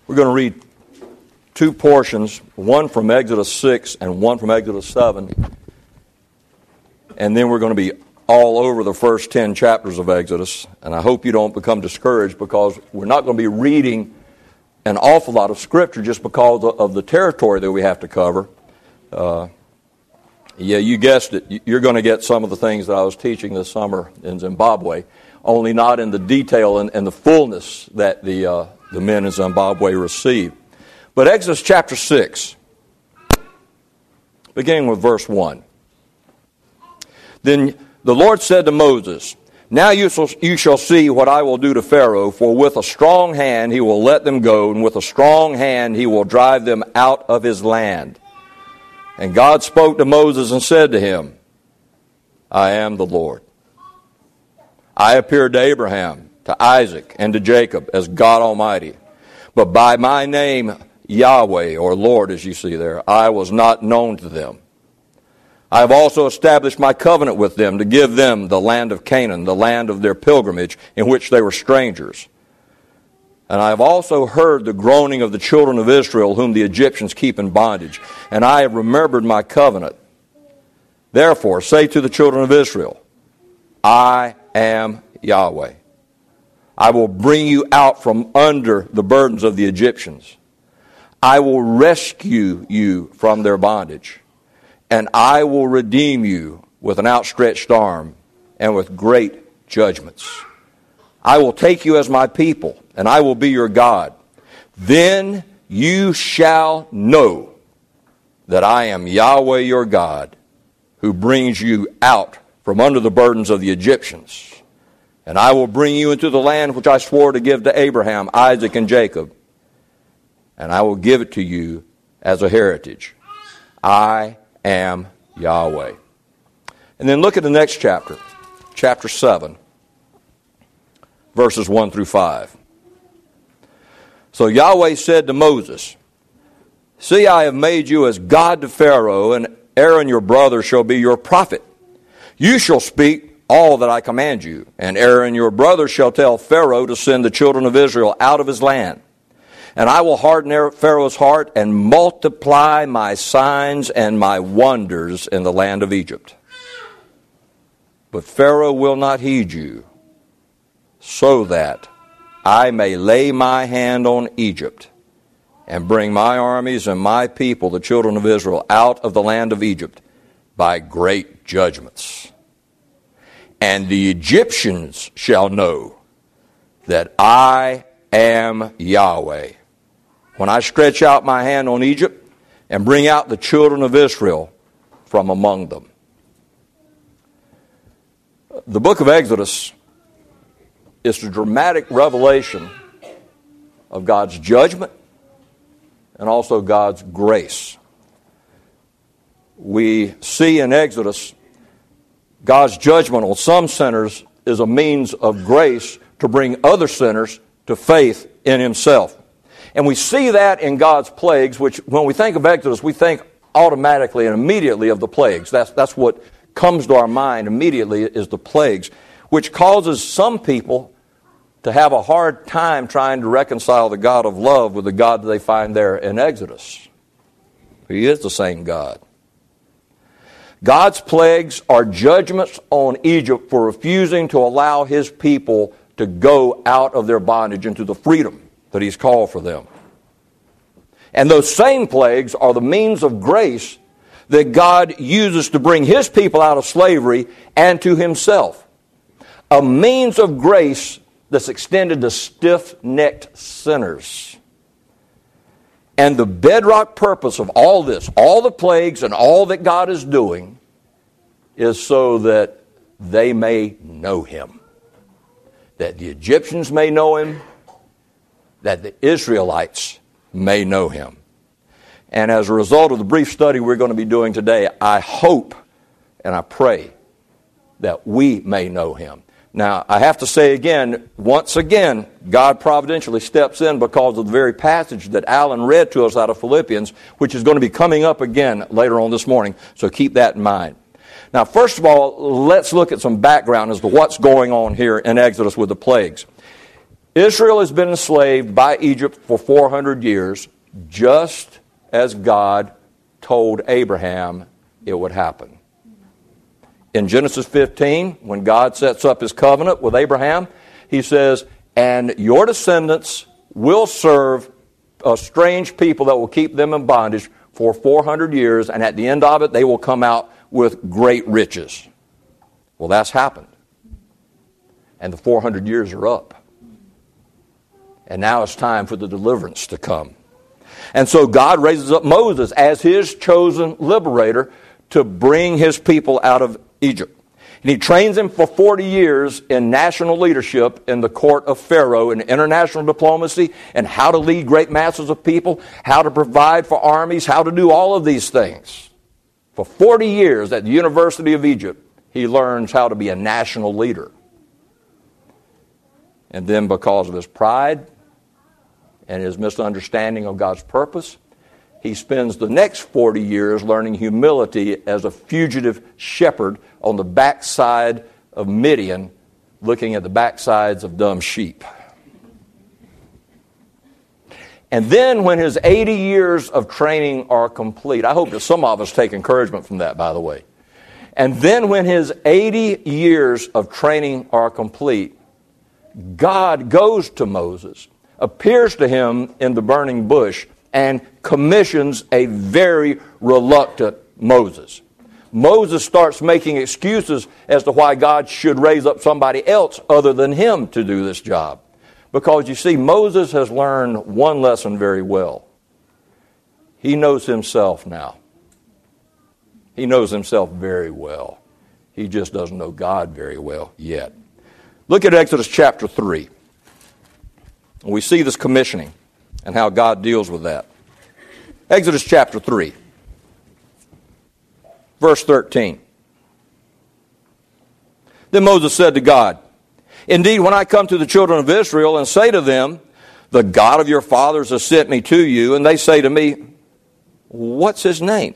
We're going to read two portions, one from Exodus 6 and one from Exodus 7. And then we're going to be all over the first 10 chapters of Exodus. And I hope you don't become discouraged, because we're not going to be reading an awful lot of Scripture just because of the territory that we have to cover. Yeah, you guessed it. You're going to get some of the things that I was teaching this summer in Zimbabwe, only not in the detail and the fullness that the men in Zimbabwe received. But Exodus chapter 6, beginning with verse 1. Then the Lord said to Moses, "Now you shall see what I will do to Pharaoh, for with a strong hand he will let them go, and with a strong hand he will drive them out of his land." And God spoke to Moses and said to him, "I am the Lord. I appeared to Abraham, to Isaac, and to Jacob as God Almighty. But by my name, Yahweh, or Lord, as you see there, I was not known to them. I have also established my covenant with them to give them the land of Canaan, the land of their pilgrimage, in which they were strangers. And I have also heard the groaning of the children of Israel, whom the Egyptians keep in bondage. And I have remembered my covenant. Therefore, say to the children of Israel, I am Yahweh. I will bring you out from under the burdens of the Egyptians. I will rescue you from their bondage. And I will redeem you with an outstretched arm and with great judgments. I will take you as my people, and I will be your God. Then you shall know that I am Yahweh your God, who brings you out from under the burdens of the Egyptians. And I will bring you into the land which I swore to give to Abraham, Isaac, and Jacob. And I will give it to you as a heritage. I am Yahweh." And then look at the next chapter, chapter 7, verses 1 through 5. So Yahweh said to Moses, "See, I have made you as God to Pharaoh, and Aaron your brother shall be your prophet. You shall speak all that I command you, and Aaron your brother shall tell Pharaoh to send the children of Israel out of his land. And I will harden Pharaoh's heart and multiply my signs and my wonders in the land of Egypt. But Pharaoh will not heed you, so that I may lay my hand on Egypt and bring my armies and my people, the children of Israel, out of the land of Egypt by great judgments. And the Egyptians shall know that I am Yahweh, when I stretch out my hand on Egypt and bring out the children of Israel from among them." The book of Exodus is a dramatic revelation of God's judgment and also God's grace. We see in Exodus God's judgment on some sinners is a means of grace to bring other sinners to faith in Himself. And we see that in God's plagues, which when we think of Exodus, we think automatically and immediately of the plagues. That's what comes to our mind immediately, is the plagues, which causes some people to have a hard time trying to reconcile the God of love with the God that they find there in Exodus. He is the same God. God's plagues are judgments on Egypt for refusing to allow His people to go out of their bondage into the freedom that He's called for them. And those same plagues are the means of grace that God uses to bring His people out of slavery and to Himself. A means of grace that's extended to stiff-necked sinners. And the bedrock purpose of all this, all the plagues and all that God is doing, is so that they may know Him. That the Egyptians may know Him, that the Israelites may know Him. And as a result of the brief study we're going to be doing today, I hope and I pray that we may know Him. Now, I have to say again, once again, God providentially steps in because of the very passage that Alan read to us out of Philippians, which is going to be coming up again later on this morning, so keep that in mind. Now, first of all, let's look at some background as to what's going on here in Exodus with the plagues. Israel has been enslaved by Egypt for 400 years, just as God told Abraham it would happen. In Genesis 15, when God sets up his covenant with Abraham, he says, and your descendants will serve a strange people that will keep them in bondage for 400 years, and at the end of it, they will come out with great riches. Well, that's happened. And the 400 years are up. And now it's time for the deliverance to come. And so God raises up Moses as his chosen liberator to bring his people out of Egypt. And he trains him for 40 years in national leadership in the court of Pharaoh, in international diplomacy, and how to lead great masses of people, how to provide for armies, how to do all of these things. For 40 years at the University of Egypt, he learns how to be a national leader. And then because of his pride and his misunderstanding of God's purpose, he spends the next 40 years learning humility as a fugitive shepherd on the backside of Midian, looking at the backsides of dumb sheep. And then when his 80 years of training are complete, I hope that some of us take encouragement from that, by the way. And then when his 80 years of training are complete, God goes to Moses, appears to him in the burning bush, and commissions a very reluctant Moses. Moses starts making excuses as to why God should raise up somebody else other than him to do this job. Because you see, Moses has learned one lesson very well. He knows himself now. He knows himself very well. He just doesn't know God very well yet. Look at Exodus chapter 3. We see this commissioning and how God deals with that. Exodus chapter 3, verse 13. Then Moses said to God, indeed, when I come to the children of Israel and say to them, the God of your fathers has sent me to you, and they say to me, what's his name?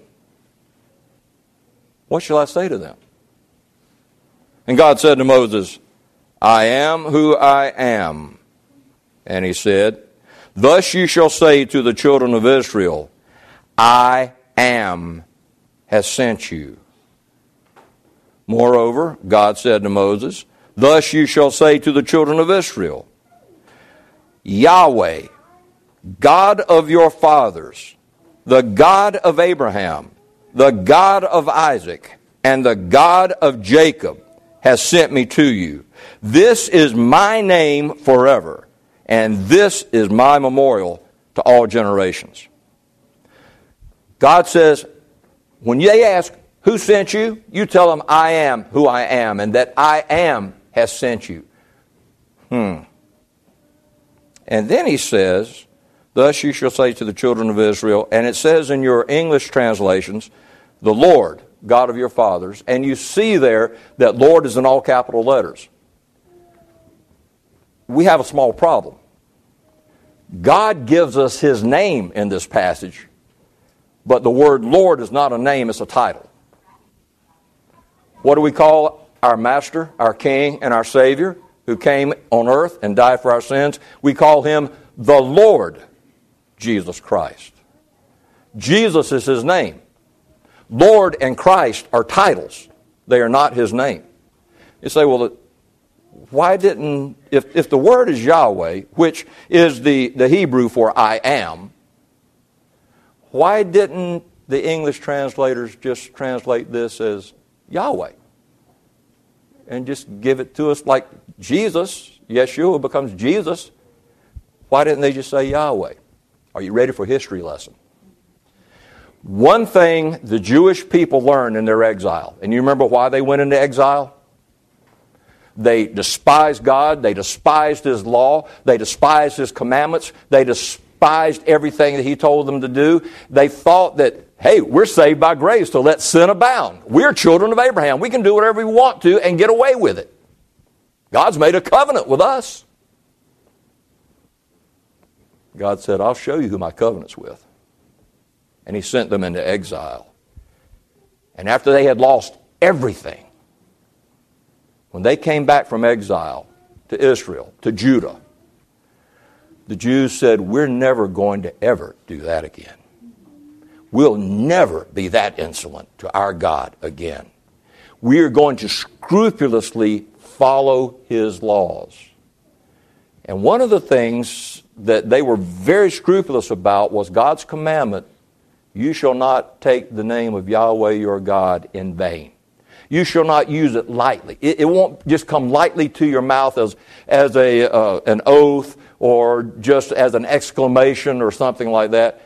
What shall I say to them? And God said to Moses, I am who I am. And he said, thus you shall say to the children of Israel, I am has sent you. Moreover, God said to Moses, thus you shall say to the children of Israel, Yahweh, God of your fathers, the God of Abraham, the God of Isaac, and the God of Jacob has sent me to you. This is my name forever, and this is my memorial to all generations. God says, when they ask, who sent you? You tell them, I am who I am, and that I am has sent you. And then he says, thus you shall say to the children of Israel, and it says in your English translations, the Lord, God of your fathers, and you see there that Lord is in all capital letters. We have a small problem. God gives us his name in this passage, but the word Lord is not a name, it's a title. What do we call our Master, our King, and our Savior, who came on earth and died for our sins? We call him the Lord Jesus Christ. Jesus is his name. Lord and Christ are titles. They are not his name. You say, well, why didn't, if the word is Yahweh, which is the Hebrew for I am, why didn't the English translators just translate this as Yahweh? And just give it to us like Jesus, Yeshua becomes Jesus. Why didn't they just say Yahweh? Are you ready for a history lesson? One thing the Jewish people learned in their exile, and you remember why they went into exile? They despised God, they despised his law, they despised his commandments, they despised everything that he told them to do. They thought that, hey, we're saved by grace, so let sin abound. We're children of Abraham. We can do whatever we want to and get away with it. God's made a covenant with us. God said, I'll show you who my covenant's with. And he sent them into exile. And after they had lost everything, when they came back from exile to Israel, to Judah, the Jews said, we're never going to ever do that again. We'll never be that insolent to our God again. We are going to scrupulously follow His laws. And one of the things that they were very scrupulous about was God's commandment, you shall not take the name of Yahweh your God in vain. You shall not use it lightly. It won't just come lightly to your mouth as an oath or just as an exclamation or something like that.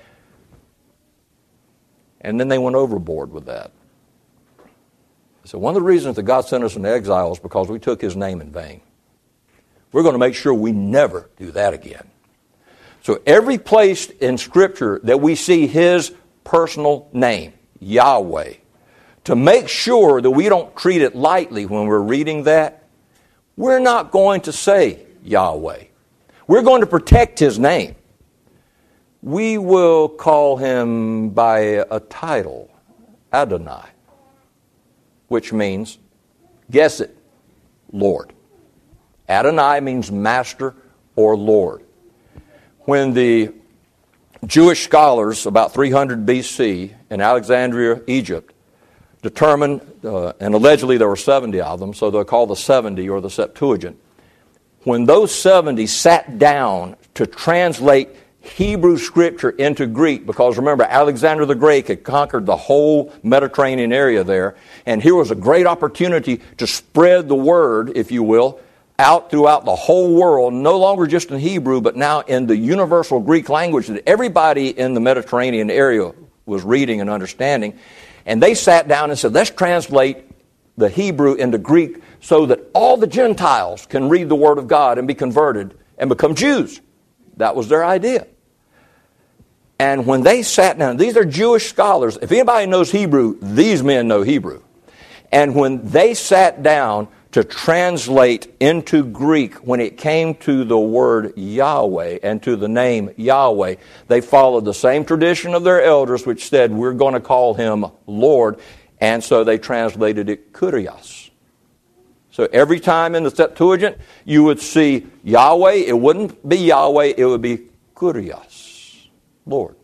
And then they went overboard with that. So one of the reasons that God sent us into exile is because we took His name in vain. We're going to make sure we never do that again. So every place in Scripture that we see His personal name, Yahweh, to make sure that we don't treat it lightly when we're reading that, we're not going to say Yahweh. We're going to protect His name. We will call Him by a title, Adonai, which means, guess it, Lord. Adonai means master or Lord. When the Jewish scholars, about 300 BC, in Alexandria, Egypt, determined, and allegedly there were 70 of them, so they're called the 70 or the Septuagint. When those 70 sat down to translate Hebrew Scripture into Greek, because remember, Alexander the Great had conquered the whole Mediterranean area there, and here was a great opportunity to spread the word, if you will, out throughout the whole world, no longer just in Hebrew, but now in the universal Greek language that everybody in the Mediterranean area was reading and understanding. And they sat down and said, let's translate the Hebrew into Greek so that all the Gentiles can read the Word of God and be converted and become Jews. That was their idea. And when they sat down, these are Jewish scholars. If anybody knows Hebrew, these men know Hebrew. And when they sat down to translate into Greek, when it came to the word Yahweh and to the name Yahweh, they followed the same tradition of their elders, which said, we're going to call Him Lord. And so they translated it Kyrios. So every time in the Septuagint, you would see Yahweh. It wouldn't be Yahweh, it would be Kyrios, Lord.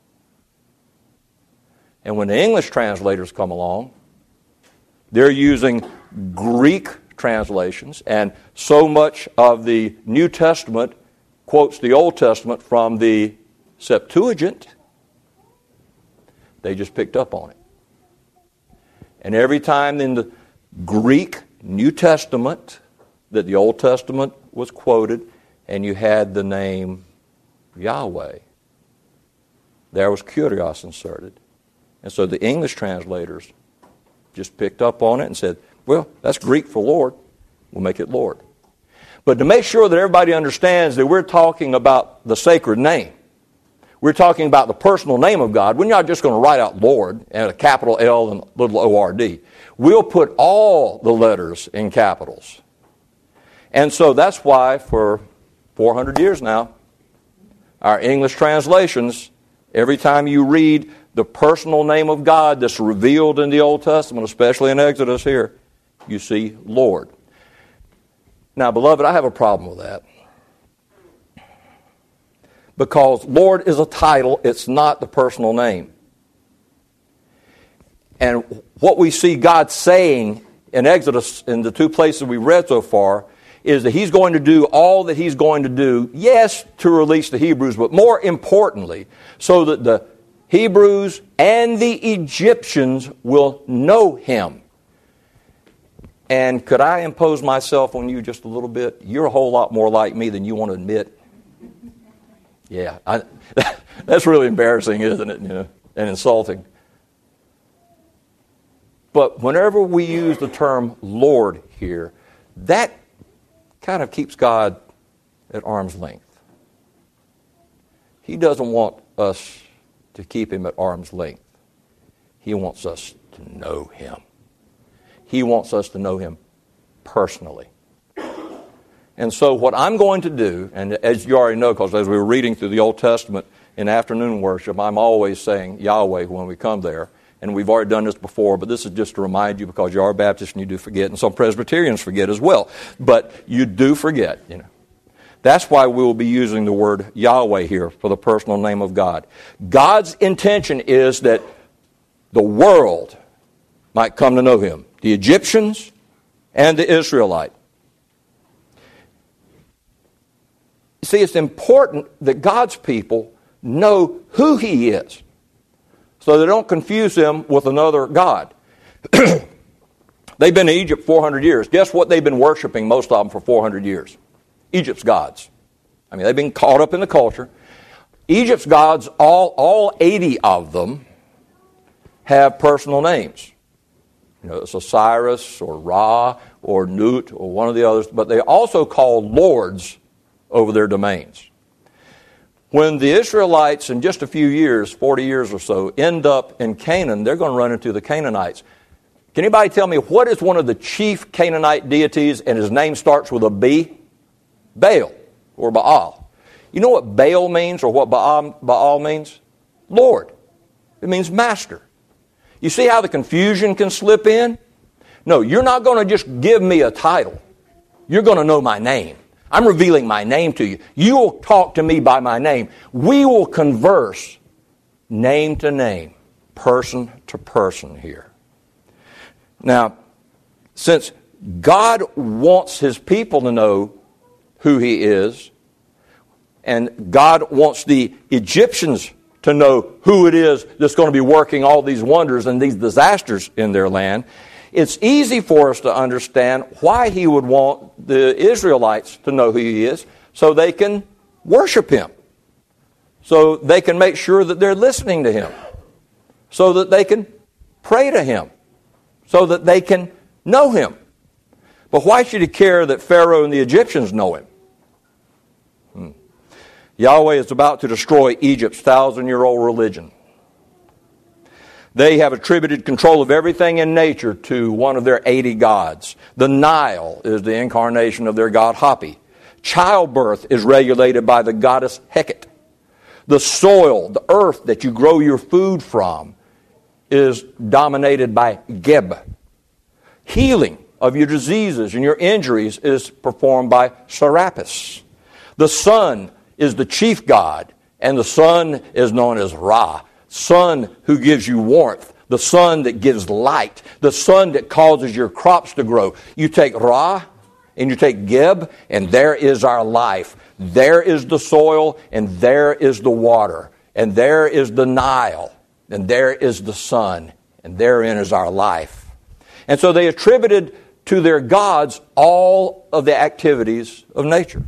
And when the English translators come along, they're using Greek translations, and so much of the New Testament quotes the Old Testament from the Septuagint. They just picked up on it. And every time in the Greek New Testament that the Old Testament was quoted, and you had the name Yahweh, there was Kyrios inserted. And so the English translators just picked up on it and said, well, that's Greek for Lord. We'll make it Lord. But to make sure that everybody understands that we're talking about the sacred name, we're talking about the personal name of God, we're not just going to write out Lord and a capital L and a little O-R-D. We'll put all the letters in capitals. And so that's why for 400 years now, our English translations, every time you read the personal name of God that's revealed in the Old Testament, especially in Exodus here, you see Lord. Now, beloved, I have a problem with that. Because Lord is a title, it's not the personal name. And what we see God saying in Exodus, in the two places we read so far, is that He's going to do all that He's going to do, yes, to release the Hebrews, but more importantly, so that the Hebrews and the Egyptians will know Him. And could I impose myself on you just a little bit? You're a whole lot more like me than you want to admit. Yeah, that's really embarrassing, isn't it? You know, and insulting. But whenever we use the term Lord here, that kind of keeps God at arm's length. He doesn't want us to keep Him at arm's length. He wants us to know Him. He wants us to know Him personally. And so what I'm going to do, and as you already know, because as we were reading through the Old Testament in afternoon worship, I'm always saying Yahweh when we come there. And we've already done this before, but this is just to remind you because you are Baptist and you do forget, and some Presbyterians forget as well. But you do forget, you know. That's why we will be using the word Yahweh here for the personal name of God. God's intention is that the world might come to know Him, the Egyptians and the Israelite. See, it's important that God's people know who He is, so they don't confuse Him with another God. They've been in Egypt 400 years. Guess what they've been worshiping, most of them, for 400 years? Egypt's gods. I mean, they've been caught up in the culture. Egypt's gods, all 80 of them, have personal names. You know, it's Osiris or Ra or Nut or one of the others, but they also call lords over their domains. When the Israelites, in just a few years, 40 years or so, end up in Canaan, they're going to run into the Canaanites. Can anybody tell me what is one of the chief Canaanite deities and his name starts with a B? Baal or Baal. You know what Baal means or what Baal means? Lord. It means master. You see how the confusion can slip in? No, you're not going to just give me a title. You're going to know my name. I'm revealing my name to you. You will talk to me by my name. We will converse name to name, person to person here. Now, since God wants His people to know who He is, and God wants the Egyptians to know who it is that's going to be working all these wonders and these disasters in their land, it's easy for us to understand why He would want the Israelites to know who He is, so they can worship Him, so they can make sure that they're listening to Him, so that they can pray to Him, so that they can know Him. But why should He care that Pharaoh and the Egyptians know Him? Yahweh is about to destroy Egypt's 1,000-year-old religion. They have attributed control of everything in nature to one of their 80 gods. The Nile is the incarnation of their god Hapi. Childbirth is regulated by the goddess Heket. The soil, the earth that you grow your food from, is dominated by Geb. Healing of your diseases and your injuries is performed by Serapis. The sun is the chief god, and the sun is known as Ra. Sun who gives you warmth, the sun that gives light, the sun that causes your crops to grow. You take Ra and you take Geb, and there is our life. There is the soil, and there is the water, and there is the Nile, and there is the sun, and therein is our life. And so they attributed to their gods all of the activities of nature.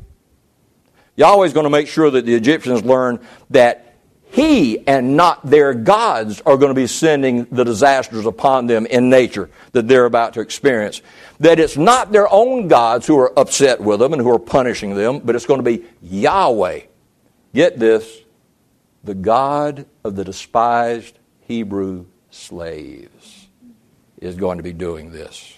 Yahweh is going to make sure that the Egyptians learn that He and not their gods are going to be sending the disasters upon them in nature that they're about to experience. That it's not their own gods who are upset with them and who are punishing them, but it's going to be Yahweh. Get this, the God of the despised Hebrew slaves is going to be doing this.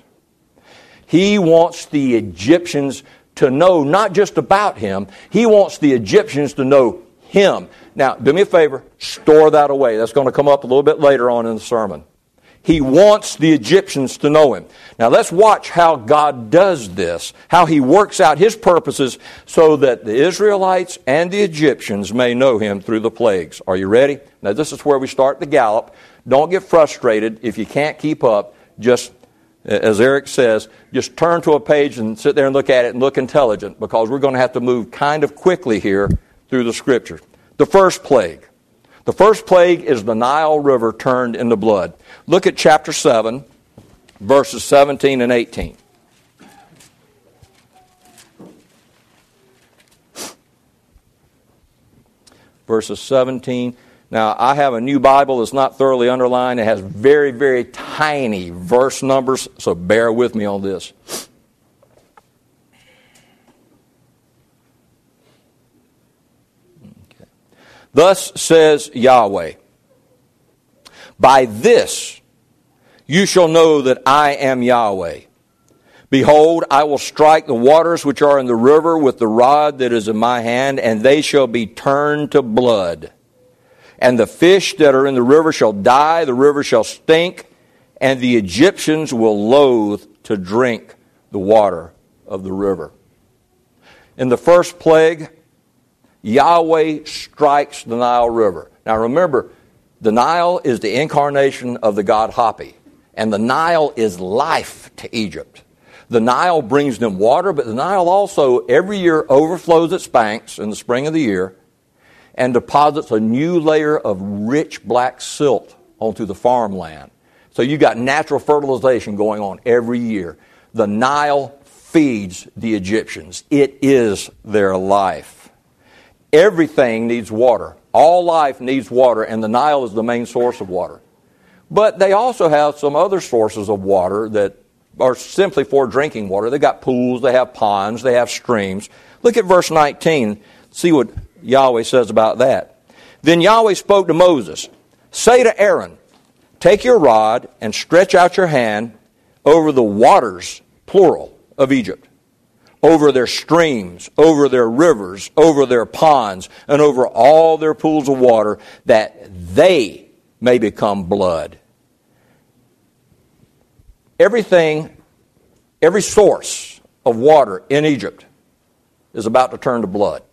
He wants the Egyptians to know not just about Him, He wants the Egyptians to know Him. Now, do me a favor, store that away. That's going to come up a little bit later on in the sermon. He wants the Egyptians to know Him. Now, let's watch how God does this, how He works out His purposes so that the Israelites and the Egyptians may know Him through the plagues. Are you ready? Now, this is where we start the gallop. Don't get frustrated if you can't keep up. Just, as Eric says, just turn to a page and sit there and look at it and look intelligent, because we're going to have to move kind of quickly here through the Scripture. The first plague. The first plague is the Nile River turned into blood. Look at chapter 7, verses 17 and 18. Verses 17. Now, I have a new Bible that's not thoroughly underlined. It has very, very tiny verse numbers, so bear with me on this. Okay. Thus says Yahweh, by this you shall know that I am Yahweh. Behold, I will strike the waters which are in the river with the rod that is in my hand, and they shall be turned to blood. And the fish that are in the river shall die, the river shall stink, and the Egyptians will loathe to drink the water of the river. In the first plague, Yahweh strikes the Nile River. Now remember, the Nile is the incarnation of the god Hapi, and the Nile is life to Egypt. The Nile brings them water, but the Nile also every year overflows its banks in the spring of the year and deposits a new layer of rich black silt onto the farmland. So you got natural fertilization going on every year. The Nile feeds the Egyptians. It is their life. Everything needs water. All life needs water, and the Nile is the main source of water. But they also have some other sources of water that are simply for drinking water. They got pools, they have ponds, they have streams. Look at verse 19. See what Yahweh says about that. Then Yahweh spoke to Moses, "Say to Aaron, take your rod and stretch out your hand over the waters, plural, of Egypt, over their streams, over their rivers, over their ponds, and over all their pools of water, that they may become blood." Everything, every source of water in Egypt is about to turn to blood.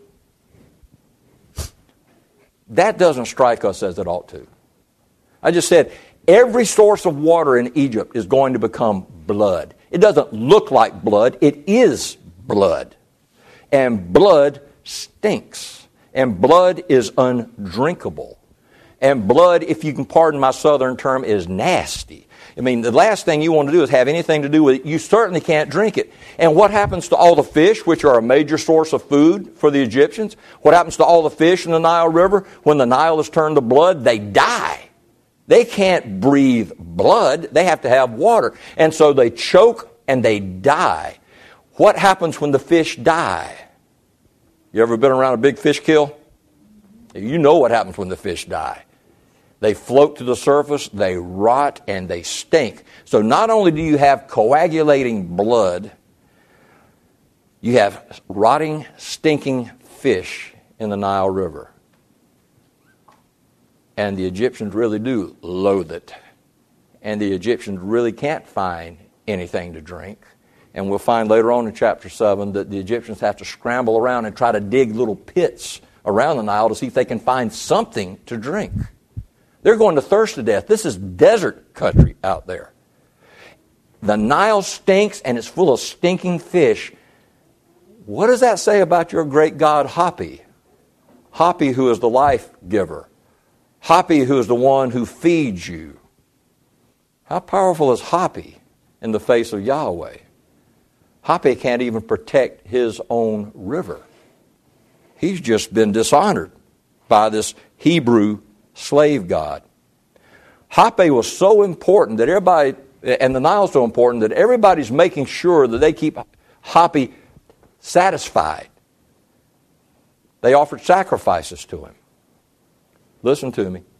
That doesn't strike us as it ought to. I just said, every source of water in Egypt is going to become blood. It doesn't look like blood. It is blood. And blood stinks. And blood is undrinkable. And blood, if you can pardon my southern term, is nasty. I mean, the last thing you want to do is have anything to do with it. You certainly can't drink it. And what happens to all the fish, which are a major source of food for the Egyptians? What happens to all the fish in the Nile River? When the Nile is turned to blood, they die. They can't breathe blood. They have to have water. And so they choke and they die. What happens when the fish die? You ever been around a big fish kill? You know what happens when the fish die. They float to the surface, they rot, and they stink. So not only do you have coagulating blood, you have rotting, stinking fish in the Nile River. And the Egyptians really do loathe it. And the Egyptians really can't find anything to drink. And we'll find later on in chapter 7 that the Egyptians have to scramble around and try to dig little pits around the Nile to see if they can find something to drink. They're going to thirst to death. This is desert country out there. The Nile stinks and it's full of stinking fish. What does that say about your great God, Hapi? Hapi, who is the life giver. Hapi, who is the one who feeds you. How powerful is Hapi in the face of Yahweh? Hapi can't even protect his own river. He's just been dishonored by this Hebrew slave god. Hapi was so important that everybody, and the Nile is so important that everybody's making sure that they keep Hapi satisfied. They offered sacrifices to him. Listen to me.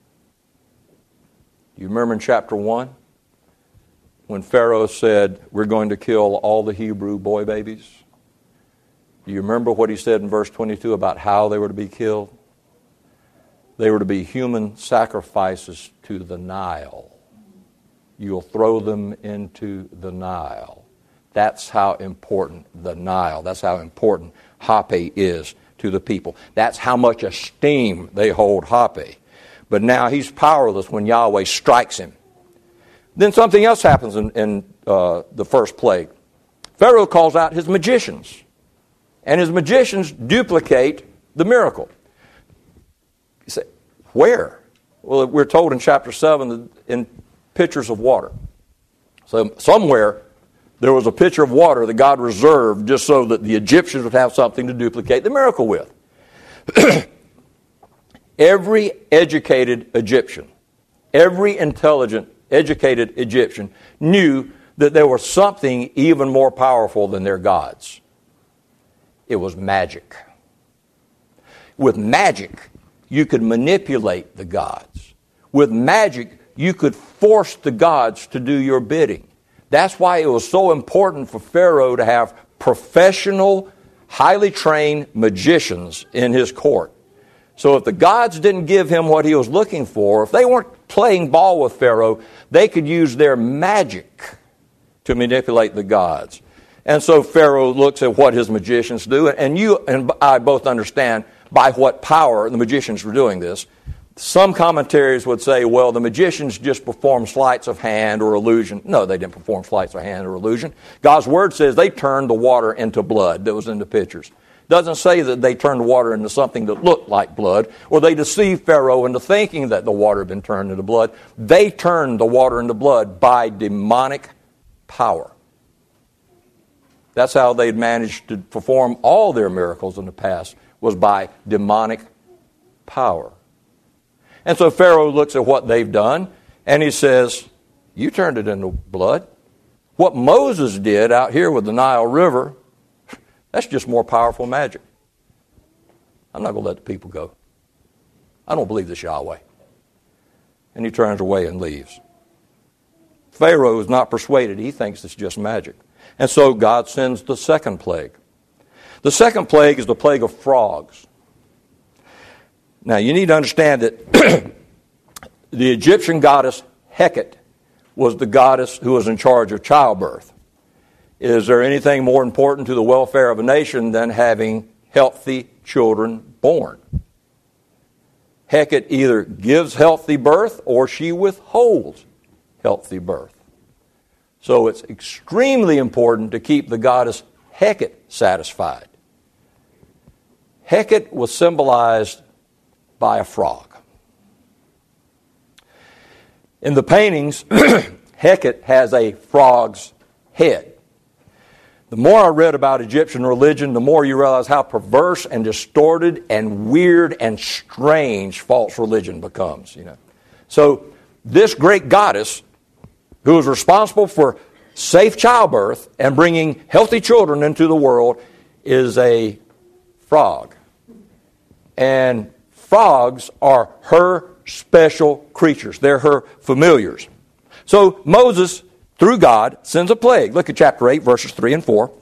You remember in chapter 1 when Pharaoh said, "We're going to kill all the Hebrew boy babies"? Do you remember what he said in verse 22 about how they were to be killed? They were to be human sacrifices to the Nile. You'll throw them into the Nile. That's how important the Nile, that's how important Hapi is to the people. That's how much esteem they hold Hapi. But now he's powerless when Yahweh strikes him. Then something else happens in the first plague. Pharaoh calls out his magicians. And his magicians duplicate the miracle. You say, where? Well, we're told in chapter 7 in pitchers of water. So somewhere there was a pitcher of water that God reserved just so that the Egyptians would have something to duplicate the miracle with. Every educated Egyptian, every intelligent, educated Egyptian knew that there was something even more powerful than their gods. It was magic. With magic, you could manipulate the gods. With magic, you could force the gods to do your bidding. That's why it was so important for Pharaoh to have professional, highly trained magicians in his court. So if the gods didn't give him what he was looking for, if they weren't playing ball with Pharaoh, they could use their magic to manipulate the gods. And so Pharaoh looks at what his magicians do, and you and I both understand by what power the magicians were doing this. Some commentaries would say, well, the magicians just performed sleights of hand or illusion. No, they didn't perform sleights of hand or illusion. God's Word says they turned the water into blood that was in the pitchers. It doesn't say that they turned the water into something that looked like blood, or they deceived Pharaoh into thinking that the water had been turned into blood. They turned the water into blood by demonic power. That's how they'd managed to perform all their miracles in the past, was by demonic power. And so Pharaoh looks at what they've done, and he says, you turned it into blood. What Moses did out here with the Nile River, that's just more powerful magic. I'm not going to let the people go. I don't believe this Yahweh. And he turns away and leaves. Pharaoh is not persuaded. He thinks it's just magic. And so God sends the second plague. The second plague is the plague of frogs. Now, you need to understand that the Egyptian goddess Heket was the goddess who was in charge of childbirth. Is there anything more important to the welfare of a nation than having healthy children born? Heket either gives healthy birth or she withholds healthy birth. So it's extremely important to keep the goddess Heket satisfied. Heket was symbolized by a frog. In the paintings, Heket has a frog's head. The more I read about Egyptian religion, the more you realize how perverse and distorted and weird and strange false religion becomes. So this great goddess, who is responsible for safe childbirth and bringing healthy children into the world, is a frog. And frogs are her special creatures. They're her familiars. So Moses, through God, sends a plague. Look at chapter 8, verses 3 and 4.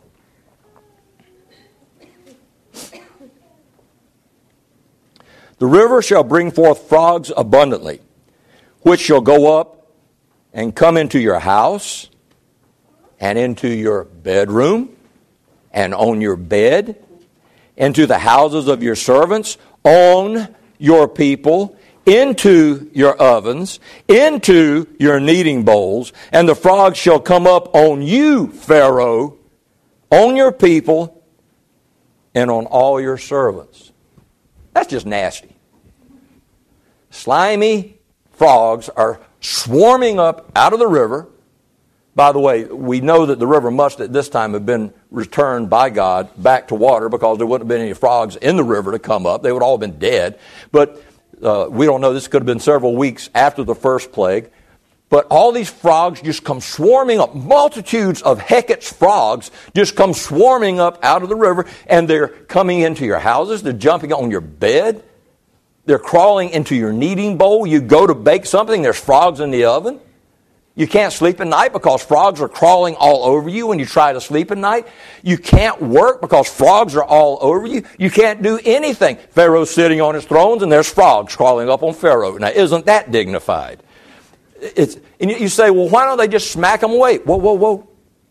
The river shall bring forth frogs abundantly, which shall go up and come into your house and into your bedroom and on your bed, into the houses of your servants, on your people, into your ovens, into your kneading bowls, and the frogs shall come up on you, Pharaoh, on your people, and on all your servants. That's just nasty. Slimy frogs are swarming up out of the river. By the way, we know that the river must at this time have been returned by God back to water, because there wouldn't have been any frogs in the river to come up. They would all have been dead. But we don't know. This could have been several weeks after the first plague. But all these frogs just come swarming up. Multitudes of Heket's frogs just come swarming up out of the river, and they're coming into your houses. They're jumping on your bed. They're crawling into your kneading bowl. You go to bake something, there's frogs in the oven. You can't sleep at night because frogs are crawling all over you when you try to sleep at night. You can't work because frogs are all over you. You can't do anything. Pharaoh's sitting on his thrones and there's frogs crawling up on Pharaoh. Now, isn't that dignified? And you say, well, why don't they just smack them away? Whoa.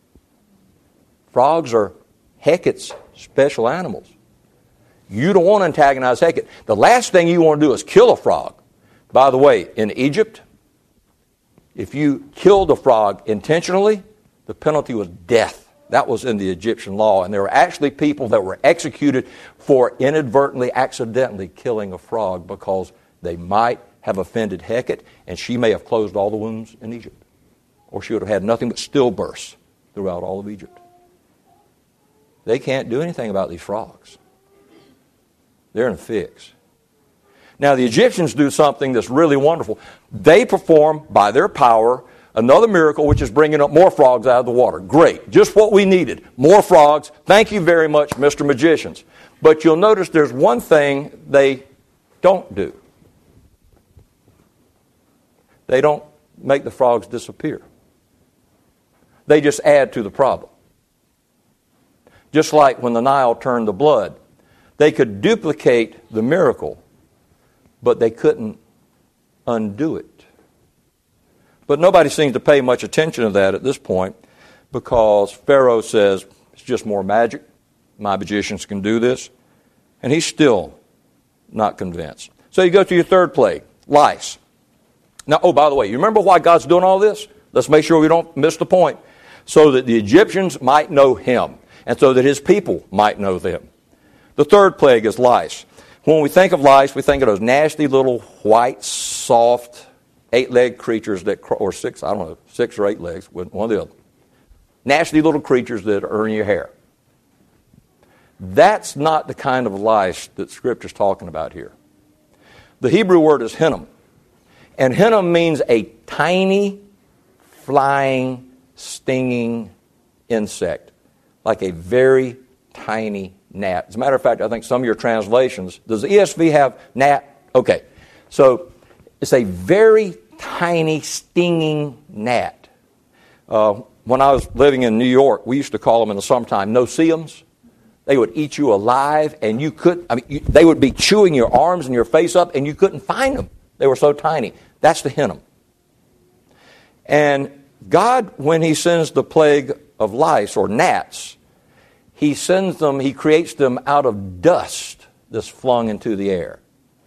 Frogs are Heket's special animals. You don't want to antagonize Heket. The last thing you want to do is kill a frog. By the way, in Egypt, if you killed a frog intentionally, the penalty was death. That was in the Egyptian law. And there were actually people that were executed for inadvertently, accidentally killing a frog because they might have offended Heket, and she may have closed all the wombs in Egypt. Or she would have had nothing but stillbirths throughout all of Egypt. They can't do anything about these frogs. They're in a fix. Now, the Egyptians do something that's really wonderful. They perform, by their power, another miracle, which is bringing up more frogs out of the water. Great. Just what we needed. More frogs. Thank you very much, Mr. Magicians. But you'll notice there's one thing they don't do. They don't make the frogs disappear. They just add to the problem. Just like when the Nile turned to blood. They could duplicate the miracle, but they couldn't undo it. But nobody seems to pay much attention to that at this point, because Pharaoh says, It's just more magic. My magicians can do this. And he's still not convinced. So you go to your third plague, lice. Now, oh, by the way, you remember why God's doing all this? Let's make sure we don't miss the point. So that the Egyptians might know him, and so that his people might know them. The third plague is lice. When we think of lice, we think of those nasty little white, soft, 8-legged creatures that, or 6 or 8 legs, one or the other. Nasty little creatures that are in your hair. That's not the kind of lice that Scripture's talking about here. The Hebrew word is hinnom. And hinnom means a tiny, flying, stinging insect. Like a very tiny gnat. As a matter of fact, I think some of your translations, does the ESV have gnat? Okay. So it's a very tiny, stinging gnat. When I was living in New York, we used to call them in the summertime no-see-ums. They would eat you alive, and they would be chewing your arms and your face up, and you couldn't find them. They were so tiny. That's the hinnom. And God, when he sends the plague of lice or gnats, he creates them out of dust that's flung into the air.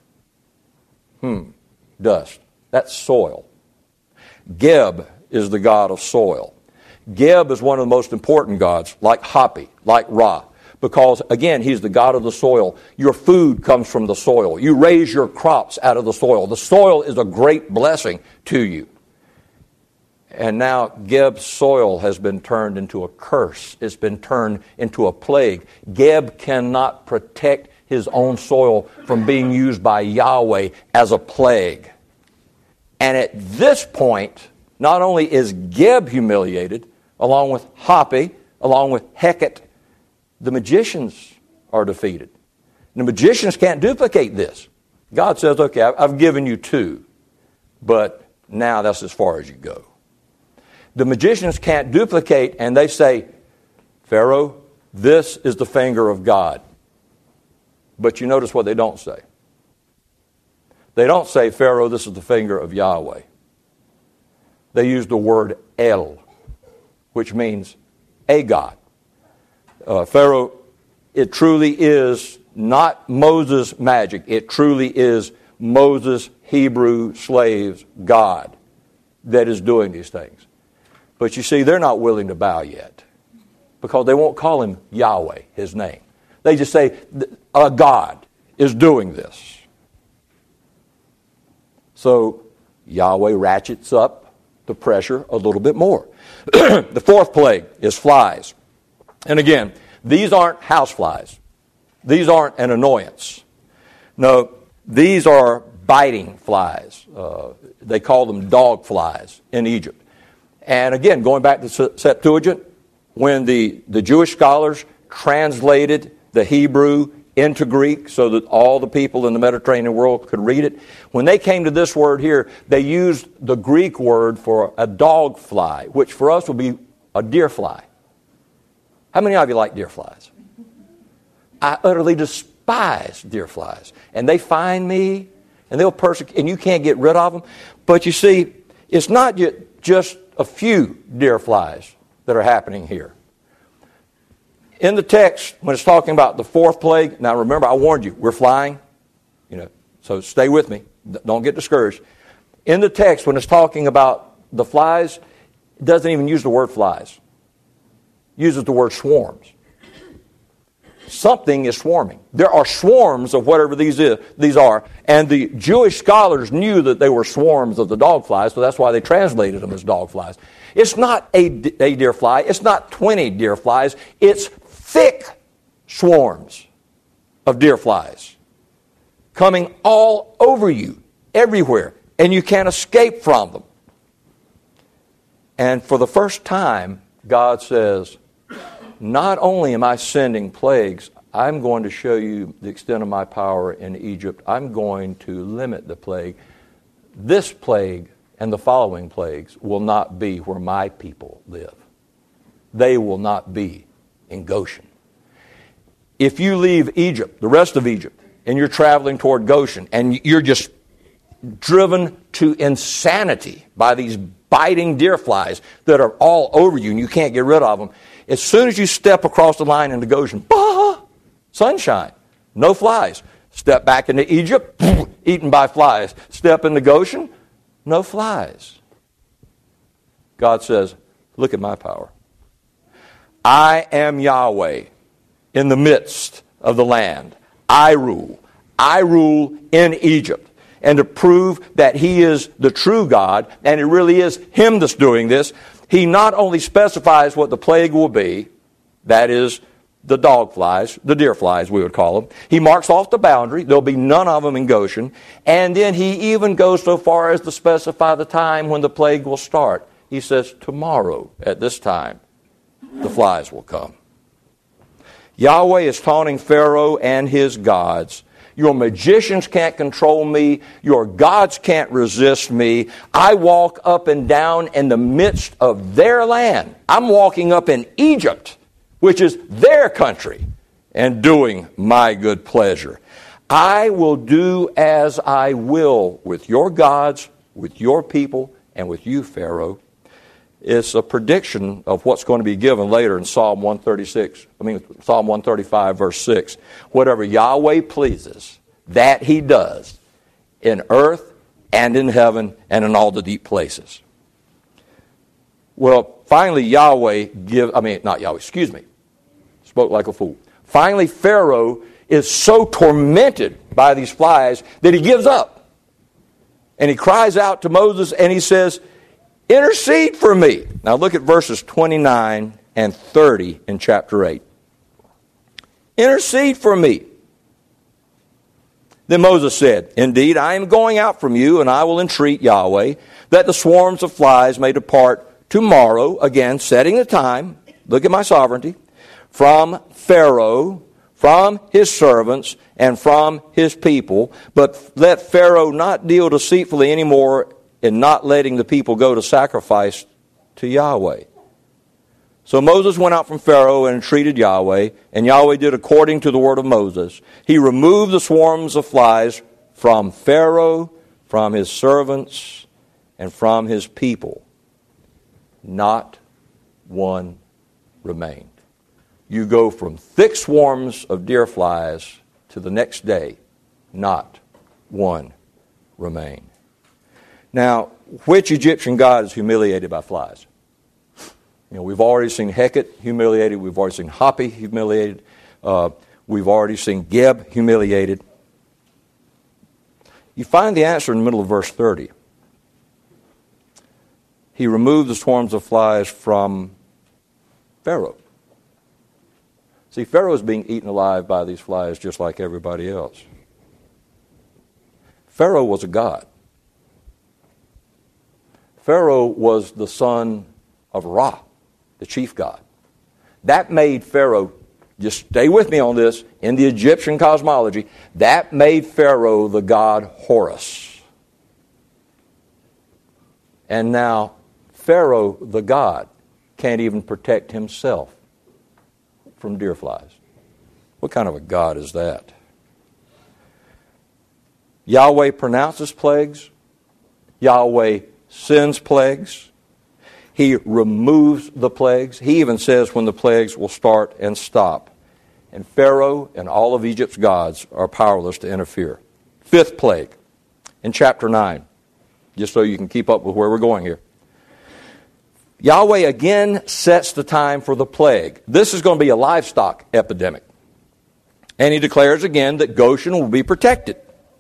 Dust. That's soil. Geb is the god of soil. Geb is one of the most important gods, like Hapi, like Ra. Because, again, he's the god of the soil. Your food comes from the soil. You raise your crops out of the soil. The soil is a great blessing to you. And now Geb's soil has been turned into a curse. It's been turned into a plague. Geb cannot protect his own soil from being used by Yahweh as a plague. And at this point, not only is Geb humiliated, along with Hapi, along with Hecate, the magicians are defeated. The magicians can't duplicate this. God says, okay, I've given you 2, but now that's as far as you go. The magicians can't duplicate, and they say, Pharaoh, this is the finger of God. But you notice what they don't say. They don't say, Pharaoh, this is the finger of Yahweh. They use the word El, which means a God. Pharaoh, it truly is not Moses' magic. It truly is Moses' Hebrew slaves' God that is doing these things. But you see, they're not willing to bow yet because they won't call him Yahweh, his name. They just say, a God is doing this. So Yahweh ratchets up the pressure a little bit more. The fourth plague is flies. And again, these aren't house flies. These aren't an annoyance. No, these are biting flies. They call them dog flies in Egypt. And again, going back to Septuagint, when the Jewish scholars translated the Hebrew into Greek so that all the people in the Mediterranean world could read it, when they came to this word here, they used the Greek word for a dog fly, which for us would be a deer fly. How many of you like deer flies? I utterly despise deer flies. And they find me, and they'll persecute, and you can't get rid of them. But you see, it's not just a few deer flies that are happening here. In the text, when it's talking about the fourth plague, now remember, I warned you, we're flying, so stay with me. Don't get discouraged. In the text, when it's talking about the flies, it doesn't even use the word flies. It uses the word swarms. Something is swarming. There are swarms of whatever these are, and the Jewish scholars knew that they were swarms of the dog flies, so that's why they translated them as dog flies. It's not a deer fly. It's not 20 deer flies. It's thick swarms of deer flies coming all over you, everywhere, and you can't escape from them. And for the first time, God says, not only am I sending plagues, I'm going to show you the extent of my power in Egypt. I'm going to limit the plague. This plague and the following plagues will not be where my people live. They will not be in Goshen. If you leave Egypt, the rest of Egypt, and you're traveling toward Goshen, and you're just driven to insanity by these biting deer flies that are all over you and you can't get rid of them, As soon as you step across the line into Goshen, sunshine, no flies. Step back into Egypt, eaten by flies. Step into Goshen, no flies. God says, look at my power. I am Yahweh in the midst of the land. I rule. I rule in Egypt. And to prove that He is the true God, and it really is Him that's doing this, He not only specifies what the plague will be, that is the dog flies, the deer flies we would call them. He marks off the boundary. There'll be none of them in Goshen. And then He even goes so far as to specify the time when the plague will start. He says, tomorrow at this time, the flies will come. Yahweh is taunting Pharaoh and his gods. Your magicians can't control me. Your gods can't resist me. I walk up and down in the midst of their land. I'm walking up in Egypt, which is their country, and doing my good pleasure. I will do as I will with your gods, with your people, and with you, Pharaoh. It's a prediction of what's going to be given later in Psalm 135, verse 6. Whatever Yahweh pleases, that He does in earth and in heaven and in all the deep places. Well, finally, spoke like a fool. Finally, Pharaoh is so tormented by these flies that he gives up. And he cries out to Moses and he says, intercede for me. Now look at verses 29 and 30 in chapter 8. Intercede for me. Then Moses said, indeed, I am going out from you, and I will entreat Yahweh that the swarms of flies may depart tomorrow, again, setting the time, look at my sovereignty, from Pharaoh, from his servants, and from his people. But let Pharaoh not deal deceitfully anymore in not letting the people go to sacrifice to Yahweh. So Moses went out from Pharaoh and entreated Yahweh, and Yahweh did according to the word of Moses. He removed the swarms of flies from Pharaoh, from his servants, and from his people. Not one remained. You go from thick swarms of deer flies to the next day, not one remained. Now, which Egyptian god is humiliated by flies? We've already seen Heket humiliated. We've already seen Hapi humiliated. We've already seen Geb humiliated. You find the answer in the middle of verse 30. He removed the swarms of flies from Pharaoh. See, Pharaoh is being eaten alive by these flies just like everybody else. Pharaoh was a god. Pharaoh was the son of Ra, the chief god. That made Pharaoh, just stay with me on this, in the Egyptian cosmology, that made Pharaoh the god Horus. And now Pharaoh, the god, can't even protect himself from deer flies. What kind of a god is that? Yahweh pronounces plagues. Yahweh sends plagues. He removes the plagues. He even says when the plagues will start and stop. And Pharaoh and all of Egypt's gods are powerless to interfere. Fifth plague in chapter 9, just so you can keep up with where we're going here. Yahweh again sets the time for the plague. This is going to be a livestock epidemic. And He declares again that Goshen will be protected.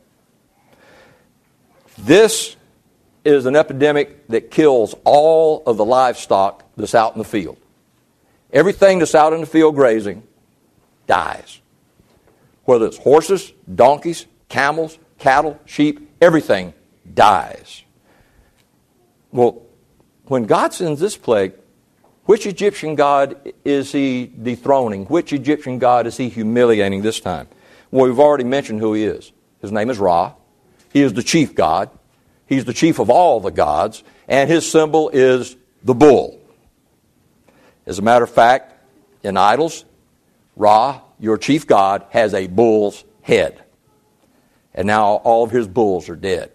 This is an epidemic that kills all of the livestock that's out in the field. Everything that's out in the field grazing dies. Whether it's horses, donkeys, camels, cattle, sheep, everything dies. Well, when God sends this plague, which Egyptian god is He dethroning? Which Egyptian god is He humiliating this time? Well, we've already mentioned who he is. His name is Ra. He is the chief god. He's the chief of all the gods, and his symbol is the bull. As a matter of fact, in idols, Ra, your chief god, has a bull's head. And now all of his bulls are dead.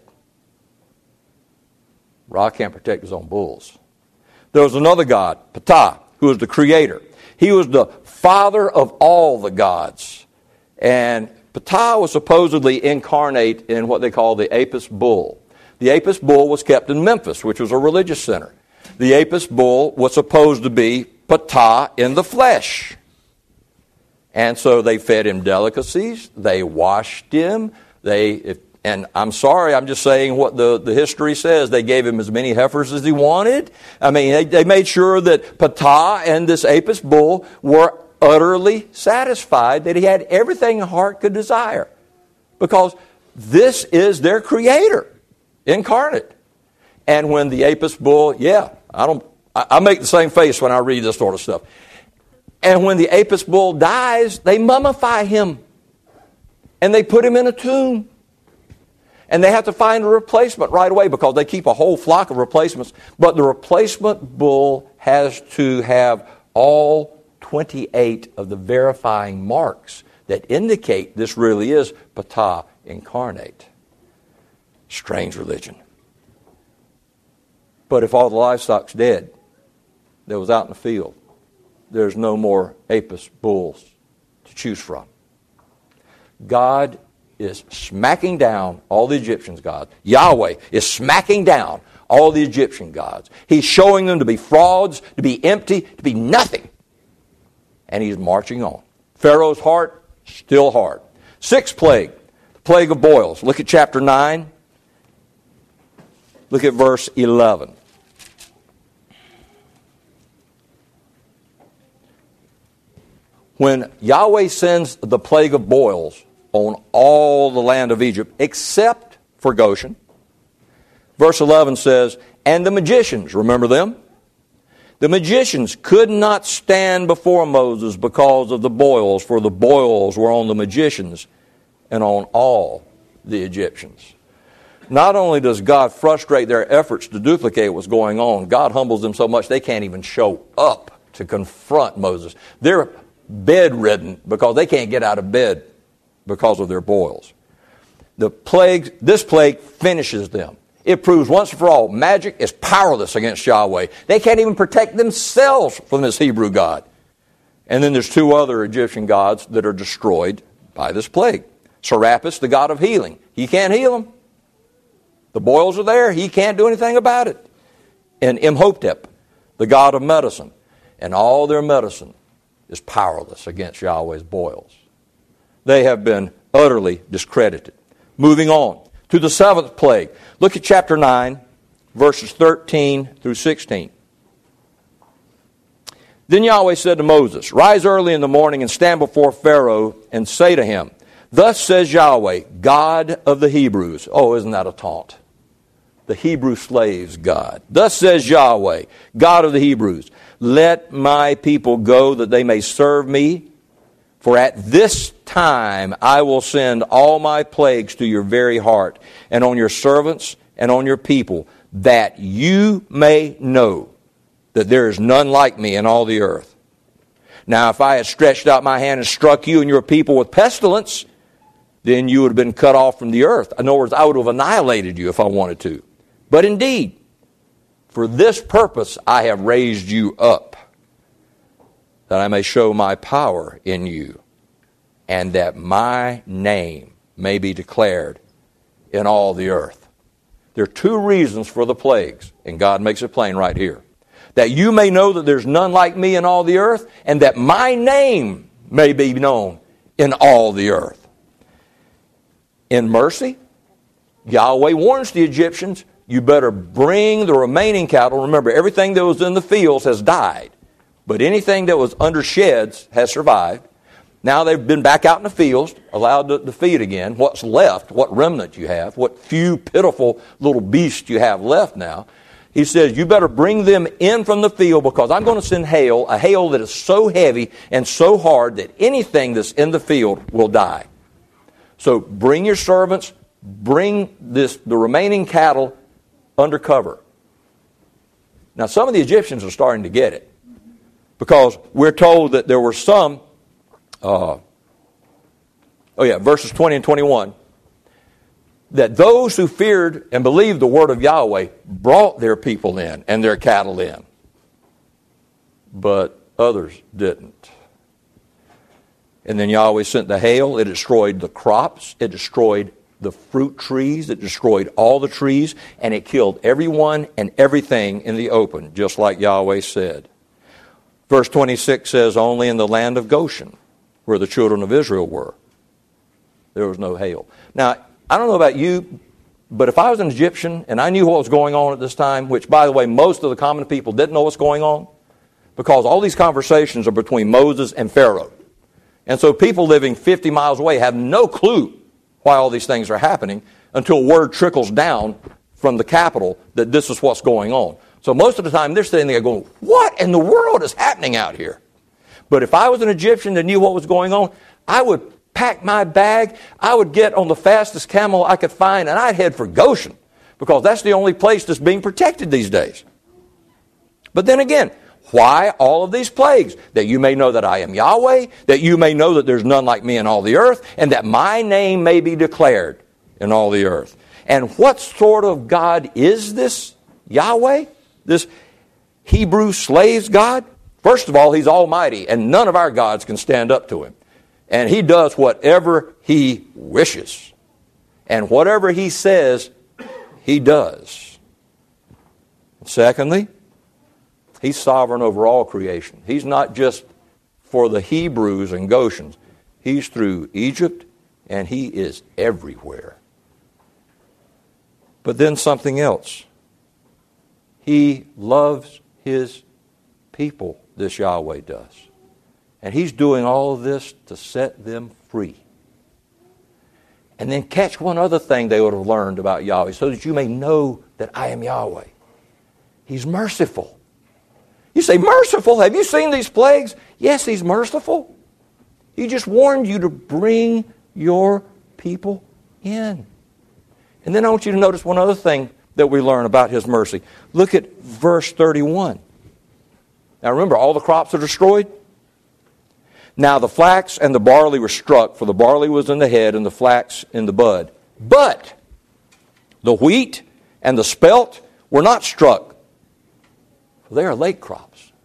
Ra can't protect his own bulls. There was another god, Ptah, who is the creator. He was the father of all the gods. And Ptah was supposedly incarnate in what they call the Apis bull. The Apis bull was kept in Memphis, which was a religious center. The Apis bull was supposed to be Ptah in the flesh. And so they fed him delicacies. They washed him. And I'm sorry, I'm just saying what the history says. They gave him as many heifers as he wanted. I mean, they made sure that Ptah and this Apis bull were utterly satisfied, that he had everything a heart could desire. Because this is their creator, incarnate. And when the Apis bull, I make the same face when I read this sort of stuff. And when the Apis bull dies, they mummify him. And they put him in a tomb. And they have to find a replacement right away because they keep a whole flock of replacements. But the replacement bull has to have all 28 of the verifying marks that indicate this really is Ptah incarnate. Strange religion. But if all the livestock's dead that was out in the field, there's no more Apis bulls to choose from. God is smacking down all the Egyptians' gods. Yahweh is smacking down all the Egyptian gods. He's showing them to be frauds, to be empty, to be nothing. And he's marching on. Pharaoh's heart, still hard. Sixth plague, the plague of boils. Look at chapter 9. Look at verse 11. When Yahweh sends the plague of boils on all the land of Egypt, except for Goshen, verse 11 says, and the magicians, remember them? The magicians could not stand before Moses because of the boils, for the boils were on the magicians and on all the Egyptians. Not only does God frustrate their efforts to duplicate what's going on, God humbles them so much they can't even show up to confront Moses. They're bedridden because they can't get out of bed because of their boils. This plague finishes them. It proves once and for all, magic is powerless against Yahweh. They can't even protect themselves from this Hebrew God. And then there's two other Egyptian gods that are destroyed by this plague. Serapis, the god of healing. He can't heal them. The boils are there. He can't do anything about it. And Imhotep, the god of medicine. And all their medicine is powerless against Yahweh's boils. They have been utterly discredited. Moving on to the seventh plague. Look at chapter 9, verses 13 through 16. Then Yahweh said to Moses, rise early in the morning and stand before Pharaoh and say to him, thus says Yahweh, God of the Hebrews. Oh, isn't that a taunt? The Hebrew slaves' God. Thus says Yahweh, God of the Hebrews, let my people go that they may serve me. For at this time I will send all my plagues to your very heart, and on your servants and on your people, that you may know that there is none like me in all the earth. Now if I had stretched out my hand and struck you and your people with pestilence, then you would have been cut off from the earth. In other words, I would have annihilated you if I wanted to. But indeed, for this purpose I have raised you up, that I may show my power in you, and that my name may be declared in all the earth. There are two reasons for the plagues, and God makes it plain right here. That you may know that there's none like me in all the earth, and that my name may be known in all the earth. In mercy, Yahweh warns the Egyptians, you better bring the remaining cattle. Remember, everything that was in the fields has died. But anything that was under sheds has survived. Now they've been back out in the fields, allowed to feed again. What's left, what remnant you have, what few pitiful little beasts you have left now. He says, you better bring them in from the field because I'm going to send hail, a hail that is so heavy and so hard that anything that's in the field will die. So bring your servants, bring the remaining cattle under cover. Now some of the Egyptians are starting to get it. Because we're told that there were some, verses 20 and 21, that those who feared and believed the word of Yahweh brought their people in and their cattle in. But others didn't. And then Yahweh sent the hail. It destroyed the crops. It destroyed the fruit trees. It destroyed all the trees. And it killed everyone and everything in the open, just like Yahweh said. Verse 26 says, only in the land of Goshen, where the children of Israel were, there was no hail. Now, I don't know about you, but if I was an Egyptian and I knew what was going on at this time, which, by the way, most of the common people didn't know what's going on, because all these conversations are between Moses and Pharaoh. And so people living 50 miles away have no clue why all these things are happening until word trickles down from the capital that this is what's going on. So most of the time they're sitting there going, what in the world is happening out here? But if I was an Egyptian that knew what was going on, I would pack my bag, I would get on the fastest camel I could find, and I'd head for Goshen, because that's the only place that's being protected these days. But then again, why all of these plagues? That you may know that I am Yahweh, that you may know that there's none like me in all the earth, and that my name may be declared in all the earth. And what sort of God is this Yahweh? This Hebrew slaves God? First of all, He's almighty, and none of our gods can stand up to Him. And He does whatever He wishes. And whatever He says, He does. Secondly, He's sovereign over all creation. He's not just for the Hebrews and Goshen. He's through Egypt, and He is everywhere. But then something else. He loves His people, this Yahweh does. And He's doing all of this to set them free. And then catch one other thing they would have learned about Yahweh, so that you may know that I am Yahweh. He's merciful. You say, merciful? Have you seen these plagues? Yes, He's merciful. He just warned you to bring your people in. And then I want you to notice one other thing that we learn about His mercy. Look at verse 31. Now remember, all the crops are destroyed. Now the flax and the barley were struck, for the barley was in the head and the flax in the bud. But the wheat and the spelt were not struck, for they are late crops.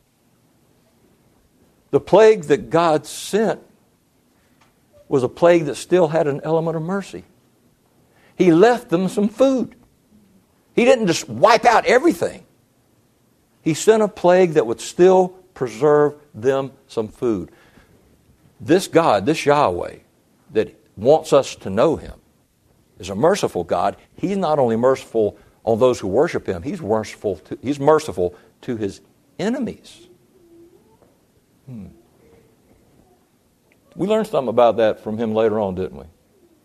The plague that God sent was a plague that still had an element of mercy. He left them some food. He didn't just wipe out everything. He sent a plague that would still preserve them some food. This God, this Yahweh, that wants us to know Him, is a merciful God. He's not only merciful on those who worship Him, He's merciful to His enemies. We learned something about that from Him later on, didn't we?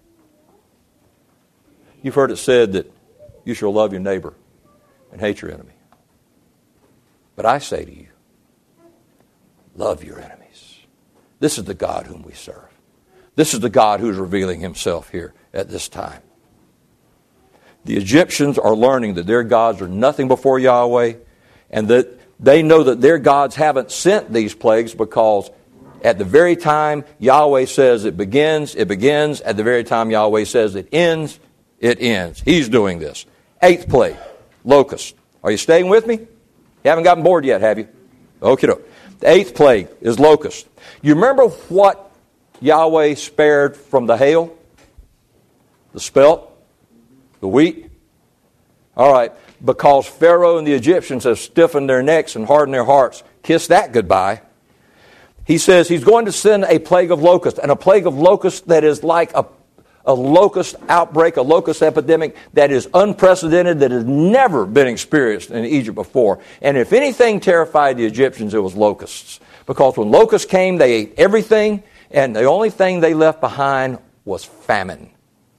You've heard it said that you shall love your neighbor and hate your enemy. But I say to you, love your enemies. This is the God whom we serve. This is the God who's revealing Himself here at this time. The Egyptians are learning that their gods are nothing before Yahweh, and that they know that their gods haven't sent these plagues, because at the very time Yahweh says it begins, it begins. At the very time Yahweh says it ends, it ends. He's doing this. 8th plague, locust. Are you staying with me? You haven't gotten bored yet, have you? Okay. The 8th plague is locust. You remember what Yahweh spared from the hail? The spelt? The wheat? All right. Because Pharaoh and the Egyptians have stiffened their necks and hardened their hearts, kiss that goodbye. He says He's going to send a plague of locusts, and a plague of locusts that is like a locust outbreak, a locust epidemic that is unprecedented, that has never been experienced in Egypt before. And if anything terrified the Egyptians, it was locusts. Because when locusts came, they ate everything, and the only thing they left behind was famine.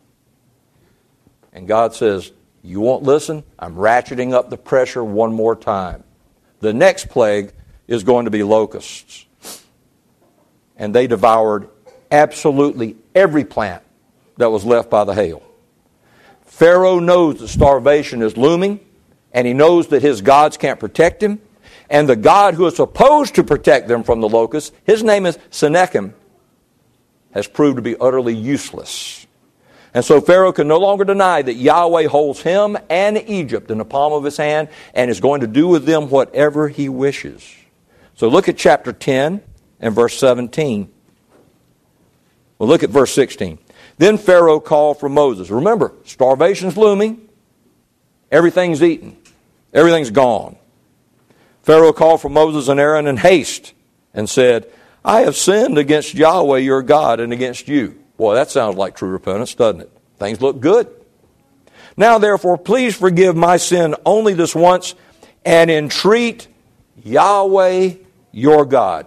And God says, you won't listen? I'm ratcheting up the pressure one more time. The next plague is going to be locusts. And they devoured absolutely every plant that was left by the hail. Pharaoh knows that starvation is looming, and he knows that his gods can't protect him. And the God who is supposed to protect them from the locusts, his name is Sennacherib, has proved to be utterly useless. And so Pharaoh can no longer deny that Yahweh holds him and Egypt in the palm of His hand and is going to do with them whatever He wishes. So look at chapter 10 and verse 17. Well, look at verse 16. Then Pharaoh called for Moses. Remember, starvation's looming. Everything's eaten. Everything's gone. Pharaoh called for Moses and Aaron in haste and said, I have sinned against Yahweh your God and against you. Boy, that sounds like true repentance, doesn't it? Things look good. Now, therefore, please forgive my sin only this once and entreat Yahweh your God.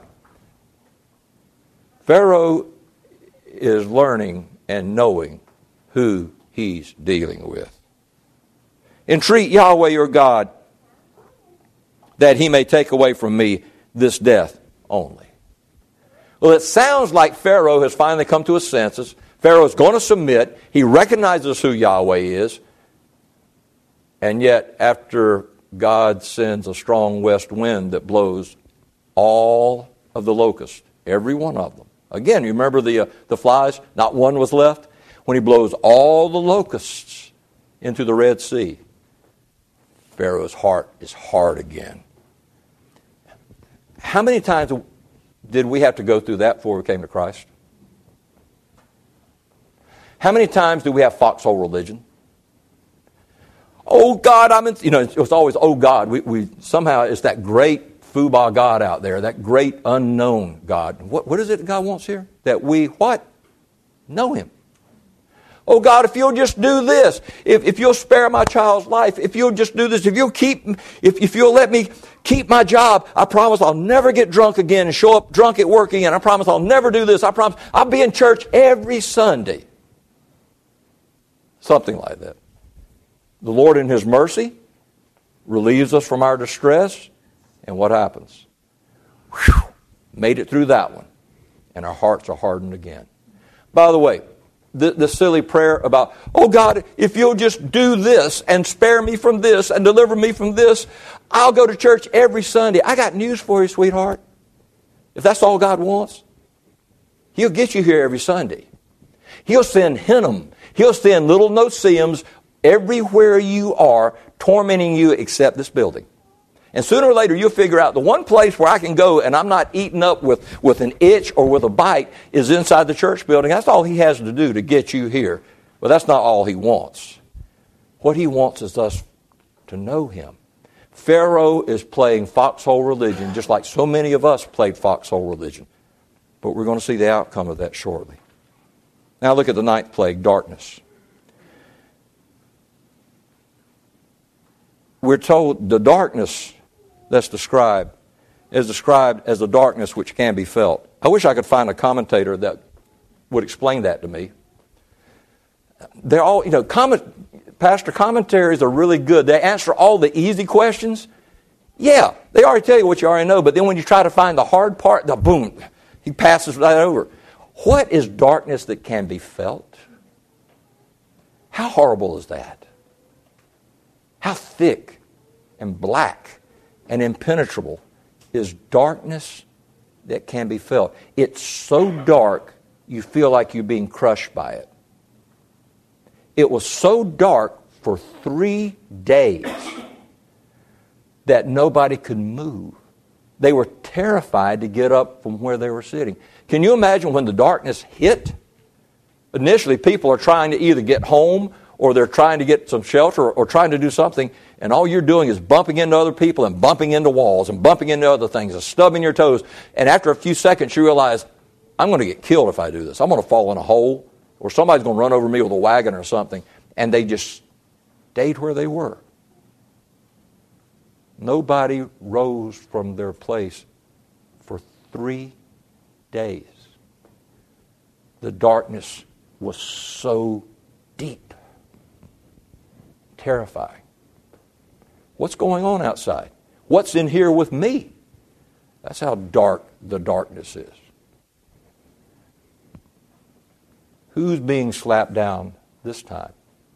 Pharaoh is learning and knowing who he's dealing with. Entreat Yahweh your God that he may take away from me this death only. Well, it sounds like Pharaoh has finally come to his senses. Pharaoh is going to submit. He recognizes who Yahweh is. And yet, after God sends a strong west wind that blows all of the locusts, every one of them. Again, you remember the flies? Not one was left. When he blows all the locusts into the Red Sea, Pharaoh's heart is hard again. How many times did we have to go through that before we came to Christ? How many times do we have foxhole religion? Oh God, it's always, oh God. We somehow, it's that great foobah God out there, that great unknown God. What is it God wants here? That we, what? Know Him. Oh God, if you'll just do this, if you'll spare my child's life, if you'll just do this, if you'll let me keep my job, I promise I'll never get drunk again and show up drunk at work again. I promise I'll never do this. I promise I'll be in church every Sunday. Something like that. The Lord in His mercy relieves us from our distress, and what happens? Whew, made it through that one, and our hearts are hardened again. By the way, the silly prayer about, oh God, if you'll just do this and spare me from this and deliver me from this, I'll go to church every Sunday. I got news for you, sweetheart. If that's all God wants, He'll get you here every Sunday. He'll send Hinnom. He'll send little no-see-ums everywhere you are, tormenting you except this building. And sooner or later, you'll figure out the one place where I can go and I'm not eaten up with an itch or with a bite is inside the church building. That's all He has to do to get you here. But that's not all He wants. What He wants is us to know Him. Pharaoh is playing foxhole religion just like so many of us played foxhole religion. But we're going to see the outcome of that shortly. Now look at the ninth plague, darkness. We're told the darkness that's described is described as the darkness which can be felt. I wish I could find a commentator that would explain that to me. They're all, pastor commentaries are really good. They answer all the easy questions. Yeah, they already tell you what you already know, but then when you try to find the hard part, boom, he passes right over. What is darkness that can be felt? How horrible is that? How thick and black and impenetrable is darkness that can be felt? It's so dark you feel like you're being crushed by it. It was so dark for 3 days that nobody could move. They were terrified to get up from where they were sitting. Can you imagine when the darkness hit? Initially, people are trying to either get home or they're trying to get some shelter or trying to do something, and all you're doing is bumping into other people and bumping into walls and bumping into other things and stubbing your toes. And after a few seconds, you realize, I'm going to get killed if I do this. I'm going to fall in a hole, or somebody's going to run over me with a wagon or something. And they just stayed where they were. Nobody rose from their place for 3 days. The darkness was so deep. Terrifying. What's going on outside? What's in here with me? That's how dark the darkness is. Who's being slapped down this time?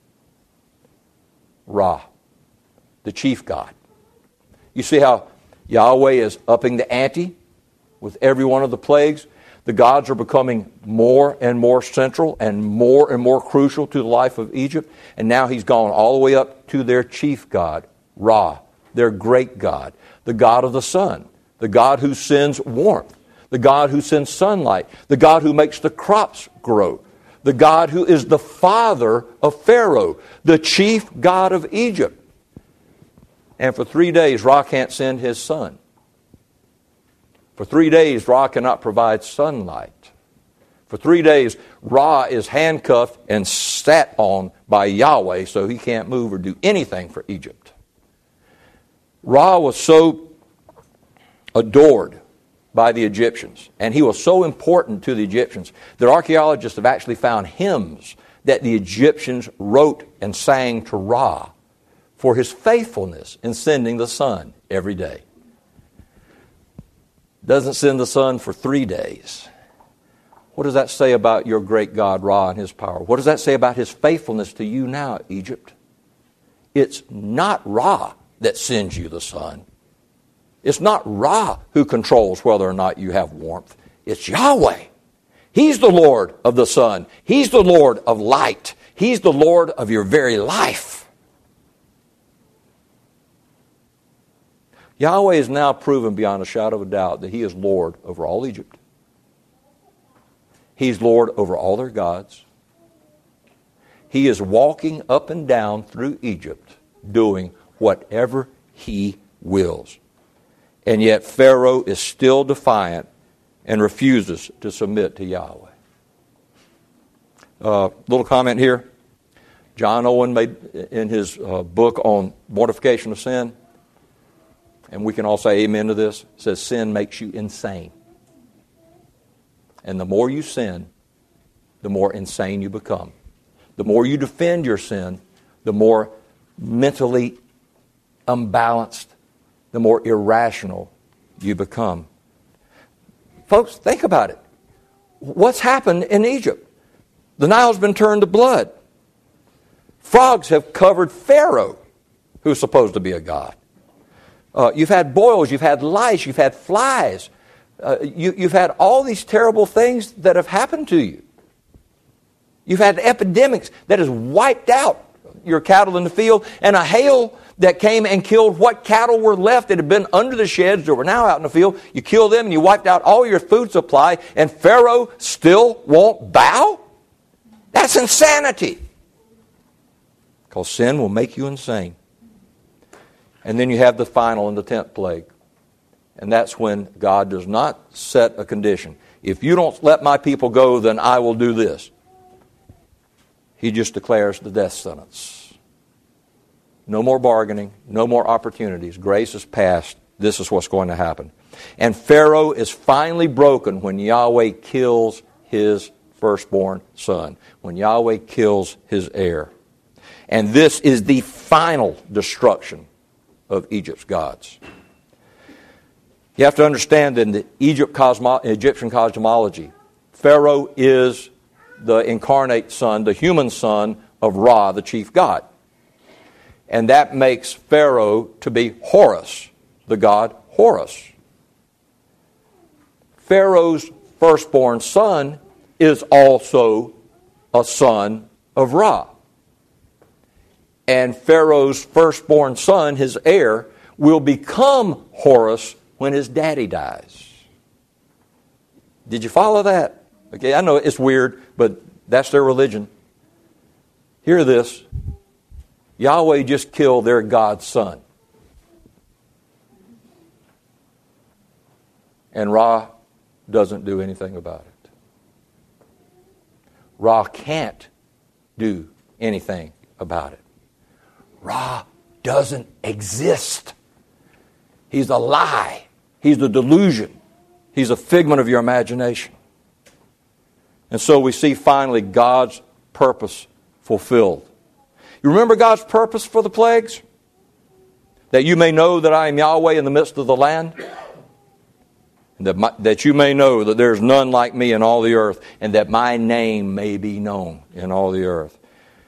Ra, the chief god. You see how Yahweh is upping the ante with every one of the plagues? The gods are becoming more and more central and more crucial to the life of Egypt. And now He's gone all the way up to their chief god, Ra, their great god, the god of the sun, the God who sends warmth, the God who sends sunlight, the God who makes the crops grow, the God who is the father of Pharaoh, the chief God of Egypt. And for 3 days, Ra can't send his son. For 3 days, Ra cannot provide sunlight. For 3 days, Ra is handcuffed and sat on by Yahweh, so he can't move or do anything for Egypt. Ra was so adored by the Egyptians, and he was so important to the Egyptians that archaeologists have actually found hymns that the Egyptians wrote and sang to Ra for his faithfulness in sending the sun every day. Doesn't send the sun for 3 days. What does that say about your great God, Ra, and his power? What does that say about his faithfulness to you now, Egypt? It's not Ra that sends you the sun. It's not Ra who controls whether or not you have warmth. It's Yahweh. He's the Lord of the sun. He's the Lord of light. He's the Lord of your very life. Yahweh is now proven beyond a shadow of a doubt that He is Lord over all Egypt. He's Lord over all their gods. He is walking up and down through Egypt doing whatever He wills. And yet Pharaoh is still defiant and refuses to submit to Yahweh. Little comment here. John Owen made in his book on mortification of sin, and we can all say amen to this, says sin makes you insane. And the more you sin, the more insane you become. The more you defend your sin, the more mentally unbalanced, the more irrational you become. Folks, think about it. What's happened in Egypt? The Nile's been turned to blood. Frogs have covered Pharaoh, who's supposed to be a god. You've had boils, you've had lice, you've had flies. You've had all these terrible things that have happened to you. You've had epidemics that has wiped out your cattle in the field, and a hail that came and killed what cattle were left that had been under the sheds that were now out in the field. You killed them and you wiped out all your food supply, and Pharaoh still won't bow? That's insanity. Because sin will make you insane. And then you have the final and the 10th plague. And that's when God does not set a condition. If you don't let my people go, then I will do this. He just declares the death sentence. No more bargaining, no more opportunities. Grace is past. This is what's going to happen. And Pharaoh is finally broken when Yahweh kills his firstborn son, when Yahweh kills his heir. And this is the final destruction of Egypt's gods. You have to understand that in the Egyptian cosmology, Pharaoh is the incarnate son, the human son of Ra, the chief god. And that makes Pharaoh to be Horus, the god Horus. Pharaoh's firstborn son is also a son of Ra. And Pharaoh's firstborn son, his heir, will become Horus when his daddy dies. Did you follow that? Okay, I know it's weird, but that's their religion. Hear this. Yahweh just killed their God's son. And Ra doesn't do anything about it. Ra can't do anything about it. Ra doesn't exist. He's a lie. He's a delusion. He's a figment of your imagination. And so we see finally God's purpose fulfilled. You remember God's purpose for the plagues? That you may know that I am Yahweh in the midst of the land. And that you may know that there is none like me in all the earth, and that my name may be known in all the earth.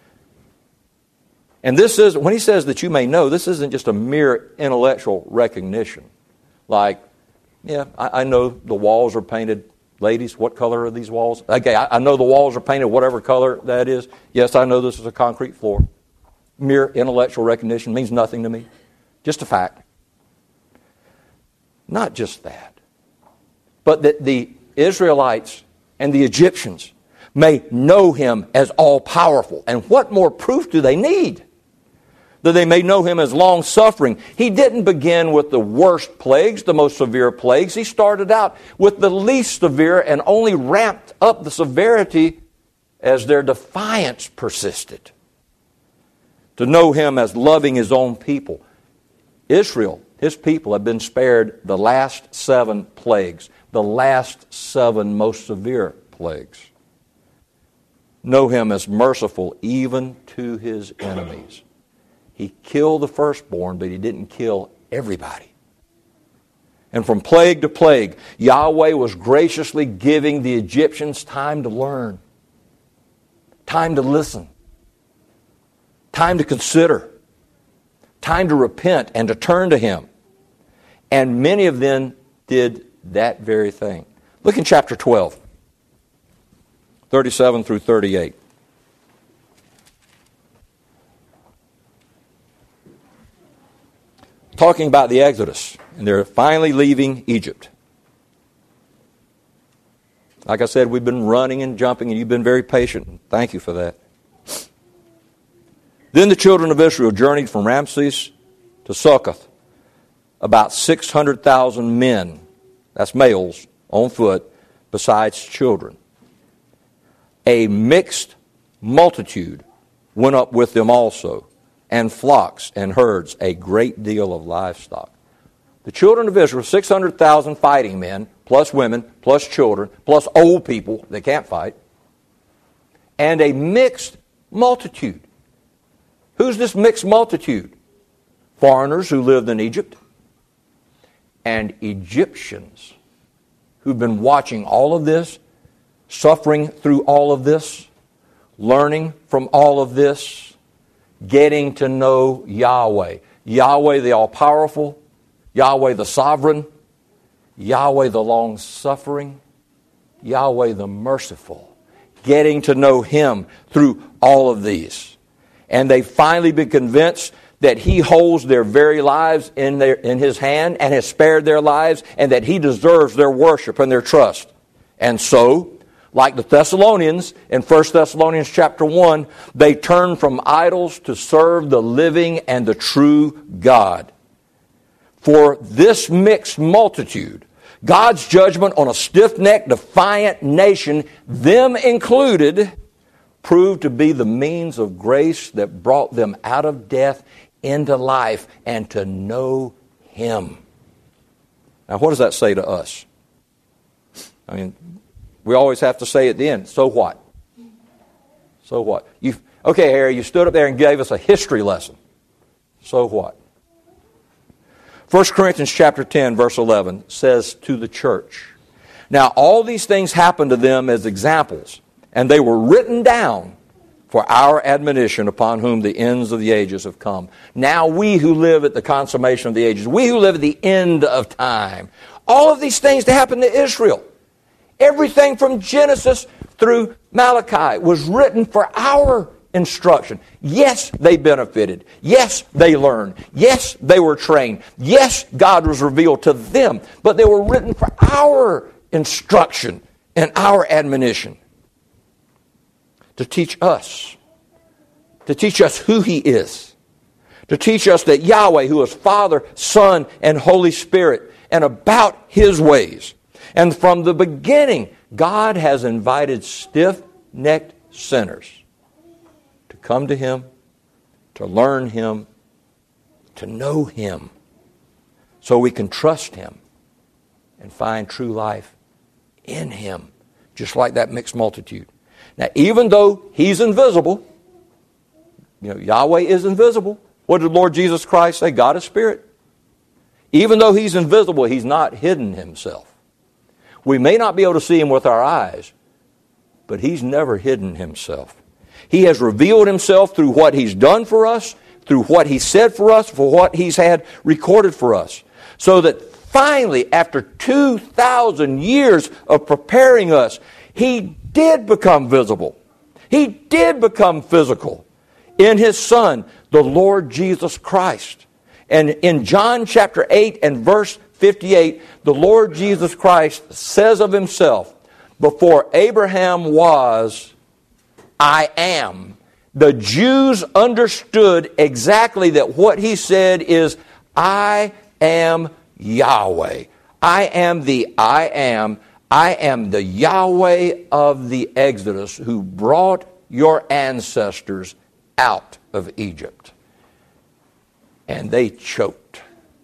And this is, when he says that you may know, this isn't just a mere intellectual recognition. Like, yeah, I know the walls are painted. Ladies, what color are these walls? Okay, I know the walls are painted whatever color that is. Yes, I know this is a concrete floor. Mere intellectual recognition means nothing to me. Just a fact. Not just that, but that the Israelites and the Egyptians may know Him as all-powerful. And what more proof do they need? That they may know Him as long-suffering. He didn't begin with the worst plagues, the most severe plagues. He started out with the least severe and only ramped up the severity as their defiance persisted. To know Him as loving His own people. Israel, His people, have been spared the last 7 plagues, the last 7 most severe plagues. Know Him as merciful even to His enemies. He killed the firstborn, but He didn't kill everybody. And from plague to plague, Yahweh was graciously giving the Egyptians time to learn, time to listen, time to consider, time to repent and to turn to Him. And many of them did that very thing. Look in chapter 12, 37 through 38. Talking about the Exodus, and they're finally leaving Egypt. Like I said, we've been running and jumping, and you've been very patient. Thank you for that. Then the children of Israel journeyed from Ramses to Succoth, about 600,000 men, that's males, on foot, besides children. A mixed multitude went up with them also, and flocks and herds, a great deal of livestock. The children of Israel, 600,000 fighting men, plus women, plus children, plus old people that can't fight, and a mixed multitude. Who's this mixed multitude? Foreigners who lived in Egypt, and Egyptians who've been watching all of this, suffering through all of this, learning from all of this, getting to know Yahweh. Yahweh the all-powerful, Yahweh the sovereign, Yahweh the long-suffering, Yahweh the merciful. Getting to know Him through all of these. And they finally been convinced that He holds their very lives in His hand and has spared their lives, and that He deserves their worship and their trust. And so, like the Thessalonians in 1 Thessalonians chapter 1, they turned from idols to serve the living and the true God. For this mixed multitude, God's judgment on a stiff-necked, defiant nation, them included, proved to be the means of grace that brought them out of death into life and to know Him. Now, what does that say to us? I mean, we always have to say at the end, so what? So what? Okay, Harry, you stood up there and gave us a history lesson. So what? 1 Corinthians chapter 10, verse 11 says to the church, now all these things happened to them as examples, and they were written down for our admonition, upon whom the ends of the ages have come. Now we who live at the consummation of the ages, we who live at the end of time, all of these things that happened to Israel, everything from Genesis through Malachi was written for our instruction. Yes, they benefited. Yes, they learned. Yes, they were trained. Yes, God was revealed to them. But they were written for our instruction and our admonition. To teach us who He is. To teach us that Yahweh, who is Father, Son, and Holy Spirit, and about His ways. And from the beginning, God has invited stiff-necked sinners to come to Him, to learn Him, to know Him, so we can trust Him and find true life in Him, just like that mixed multitude. Now, even though He's invisible, Yahweh is invisible. What did Lord Jesus Christ say? God is spirit. Even though He's invisible, He's not hidden Himself. We may not be able to see Him with our eyes, but He's never hidden Himself. He has revealed Himself through what He's done for us, through what He said for us, for what He's had recorded for us. So that finally, after 2,000 years of preparing us, He did become visible. He did become physical in His Son, the Lord Jesus Christ. And in John chapter 8 and verse 58, the Lord Jesus Christ says of himself, before Abraham was, I am. The Jews understood exactly that what he said is, I am Yahweh. I am the I am. I am the Yahweh of the Exodus who brought your ancestors out of Egypt. And they choked.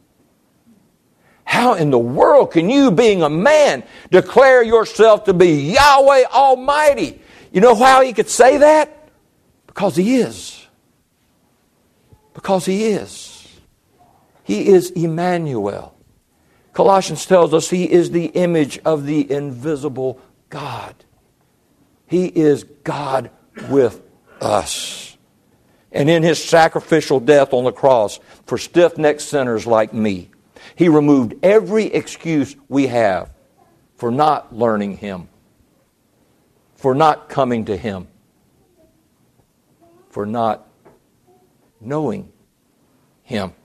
How in the world can you, being a man, declare yourself to be Yahweh Almighty? You know how he could say that? Because he is. Because he is. He is Emmanuel. Colossians tells us he is the image of the invisible God. He is God with us. And in his sacrificial death on the cross for stiff-necked sinners like me, he removed every excuse we have for not learning him, for not coming to him, for not knowing him,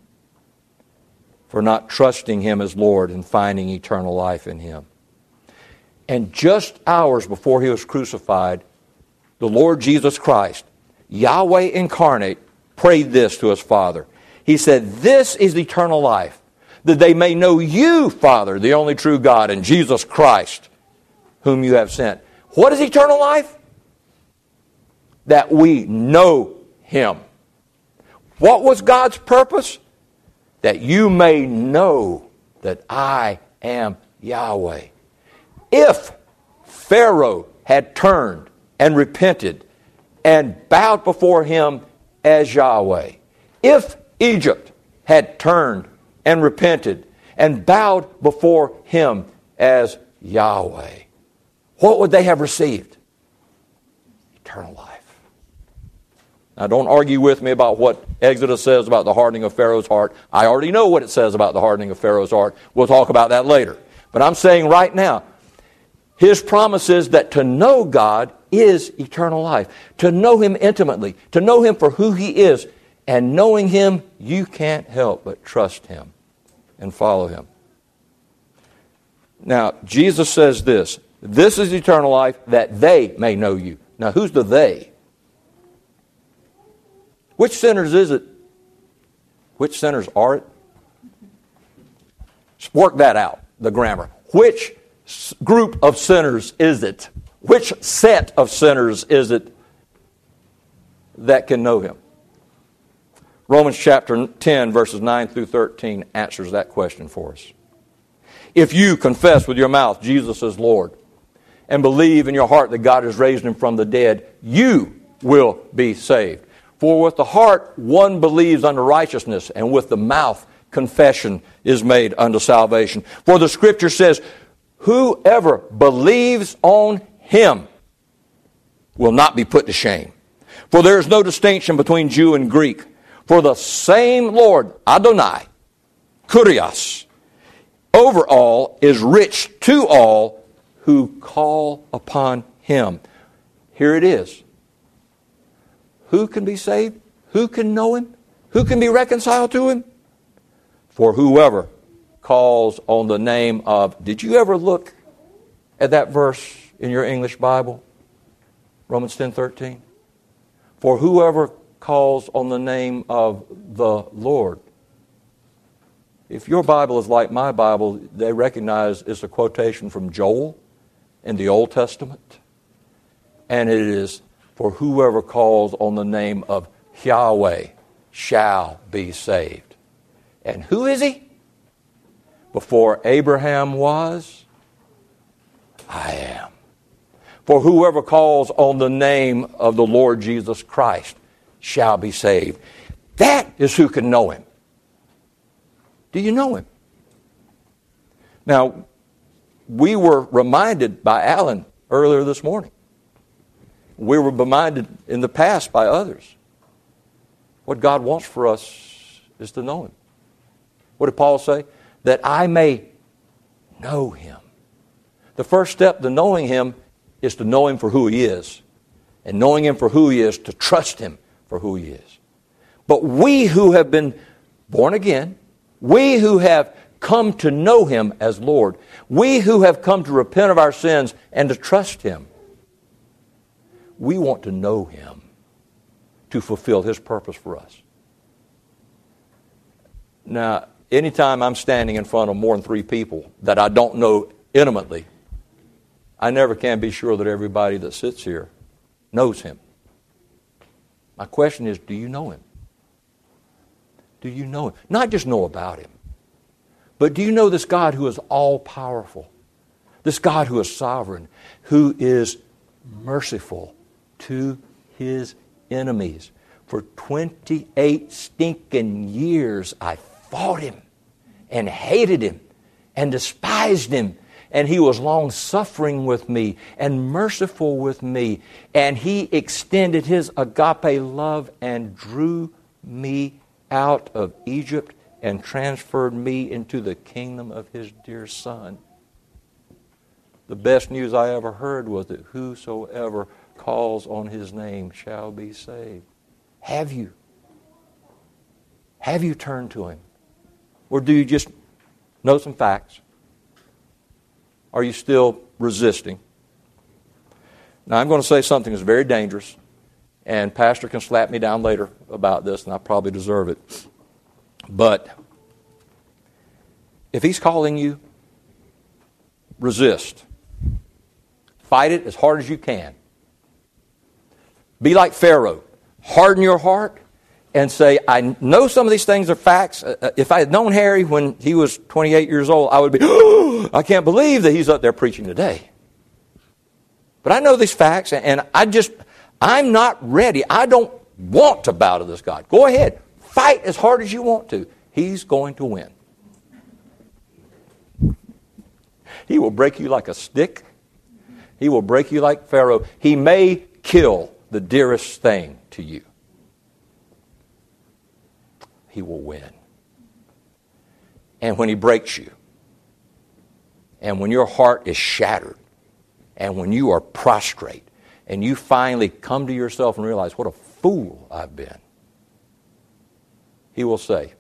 for not trusting him as Lord and finding eternal life in him. And just hours before he was crucified, the Lord Jesus Christ, Yahweh incarnate, prayed this to his Father. He said, this is eternal life, that they may know you, Father, the only true God, and Jesus Christ, whom you have sent. What is eternal life? That we know him. What was God's purpose? That you may know that I am Yahweh. If Pharaoh had turned and repented and bowed before him as Yahweh, if Egypt had turned and repented and bowed before him as Yahweh, what would they have received? Eternal life. Now, don't argue with me about what Exodus says about the hardening of Pharaoh's heart. I already know what it says about the hardening of Pharaoh's heart. We'll talk about that later. But I'm saying right now, his promise is that to know God is eternal life. To know him intimately. To know him for who he is. And knowing him, you can't help but trust him and follow him. Now, Jesus says this. This is eternal life, that they may know you. Now, who's the they? Which sinners is it? Which sinners are it? Work that out, the grammar. Which group of sinners is it? Which set of sinners is it that can know him? Romans chapter 10, verses 9 through 13 answers that question for us. If you confess with your mouth Jesus is Lord and believe in your heart that God has raised him from the dead, you will be saved. For with the heart one believes unto righteousness, and with the mouth confession is made unto salvation. For the Scripture says, whoever believes on him will not be put to shame. For there is no distinction between Jew and Greek. For the same Lord, Adonai, Kurios, over all is rich to all who call upon him. Here it is. Who can be saved? Who can know him? Who can be reconciled to him? For whoever calls on the name of... Did you ever look at that verse in your English Bible? Romans 10:13. For whoever calls on the name of the Lord. If your Bible is like my Bible, they recognize it's a quotation from Joel in the Old Testament. And it is, for whoever calls on the name of Yahweh shall be saved. And who is he? Before Abraham was, I am. For whoever calls on the name of the Lord Jesus Christ shall be saved. That is who can know him. Do you know him? Now, we were reminded by Alan earlier this morning. We were reminded in the past by others. What God wants for us is to know him. What did Paul say? That I may know him. The first step to knowing him is to know him for who he is. And knowing him for who he is, to trust him for who he is. But we who have been born again, we who have come to know Him as Lord. We who have come to repent of our sins and to trust Him, we want to know Him to fulfill His purpose for us. Now, anytime I'm standing in front of more than 3 people that I don't know intimately, I never can be sure that everybody that sits here knows Him. My question is, do you know Him? Do you know Him? Not just know about Him, but do you know this God who is all-powerful, this God who is sovereign, who is merciful to His enemies? For 28 stinking years, I fought Him and hated Him and despised Him. And He was long-suffering with me and merciful with me. And He extended His agape love and drew me out of Egypt and transferred me into the kingdom of His dear Son. The best news I ever heard was that whosoever calls on His name shall be saved. Have you? Have you turned to Him? Or do you just know some facts? Are you still resisting? Now, I'm going to say something that's very dangerous, and Pastor can slap me down later about this, and I probably deserve it. But if He's calling you, resist. Fight it as hard as you can. Be like Pharaoh. Harden your heart and say, I know some of these things are facts. If I had known Harry when he was 28 years old, I would be, oh, I can't believe that he's up there preaching today. But I know these facts, and I'm not ready. I don't want to bow to this God. Go ahead. Fight as hard as you want to. He's going to win. He will break you like a stick. He will break you like Pharaoh. He may kill the dearest thing to you. He will win. And when He breaks you, and when your heart is shattered, and when you are prostrate, and you finally come to yourself and realize what a fool I've been, He will say,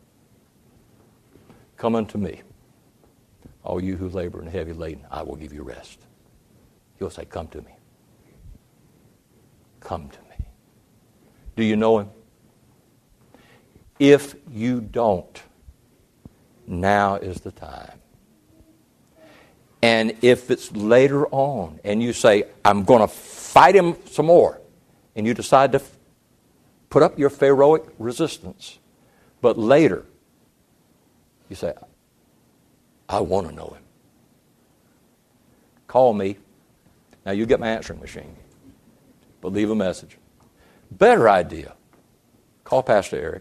come unto me, all you who labor and heavy laden, I will give you rest. He'll say, come to me. Come to me. Do you know Him? If you don't, now is the time. And if it's later on and you say, I'm going to fight Him some more, and you decide to put up your Pharaohic resistance, but later you say, I want to know Him. Call me. Now you get my answering machine, but leave a message. Better idea. Call Pastor Eric.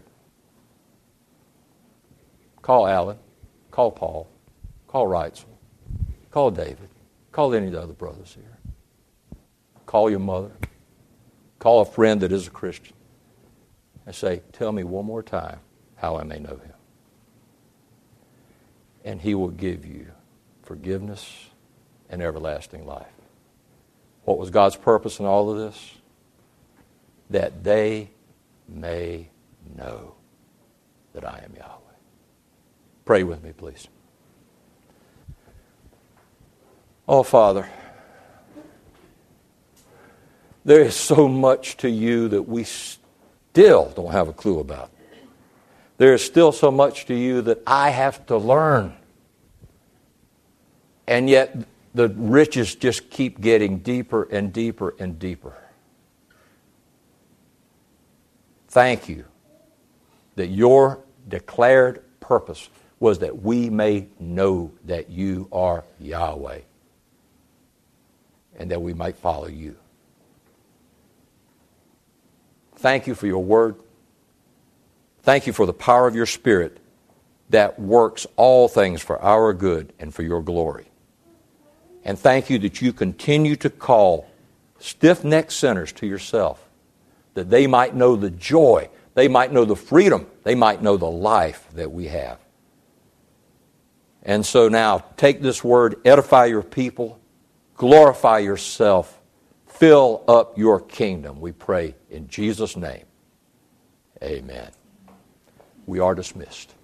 Call Alan, call Paul, call Wrightsville, call David, call any of the other brothers here. Call your mother, call a friend that is a Christian, and say, tell me one more time how I may know Him. And He will give you forgiveness and everlasting life. What was God's purpose in all of this? That they may know that I am Yahweh. Pray with me, please. Oh, Father, there is so much to You that we still don't have a clue about. There is still so much to You that I have to learn. And yet the riches just keep getting deeper and deeper and deeper. Thank You that Your declared purpose was that we may know that You are Yahweh and that we might follow You. Thank You for Your word. Thank You for the power of Your Spirit that works all things for our good and for Your glory. And thank You that You continue to call stiff-necked sinners to Yourself, that they might know the joy, they might know the freedom, they might know the life that we have. And so now, take this word, edify Your people, glorify Yourself, fill up Your kingdom, we pray in Jesus' name. Amen. We are dismissed.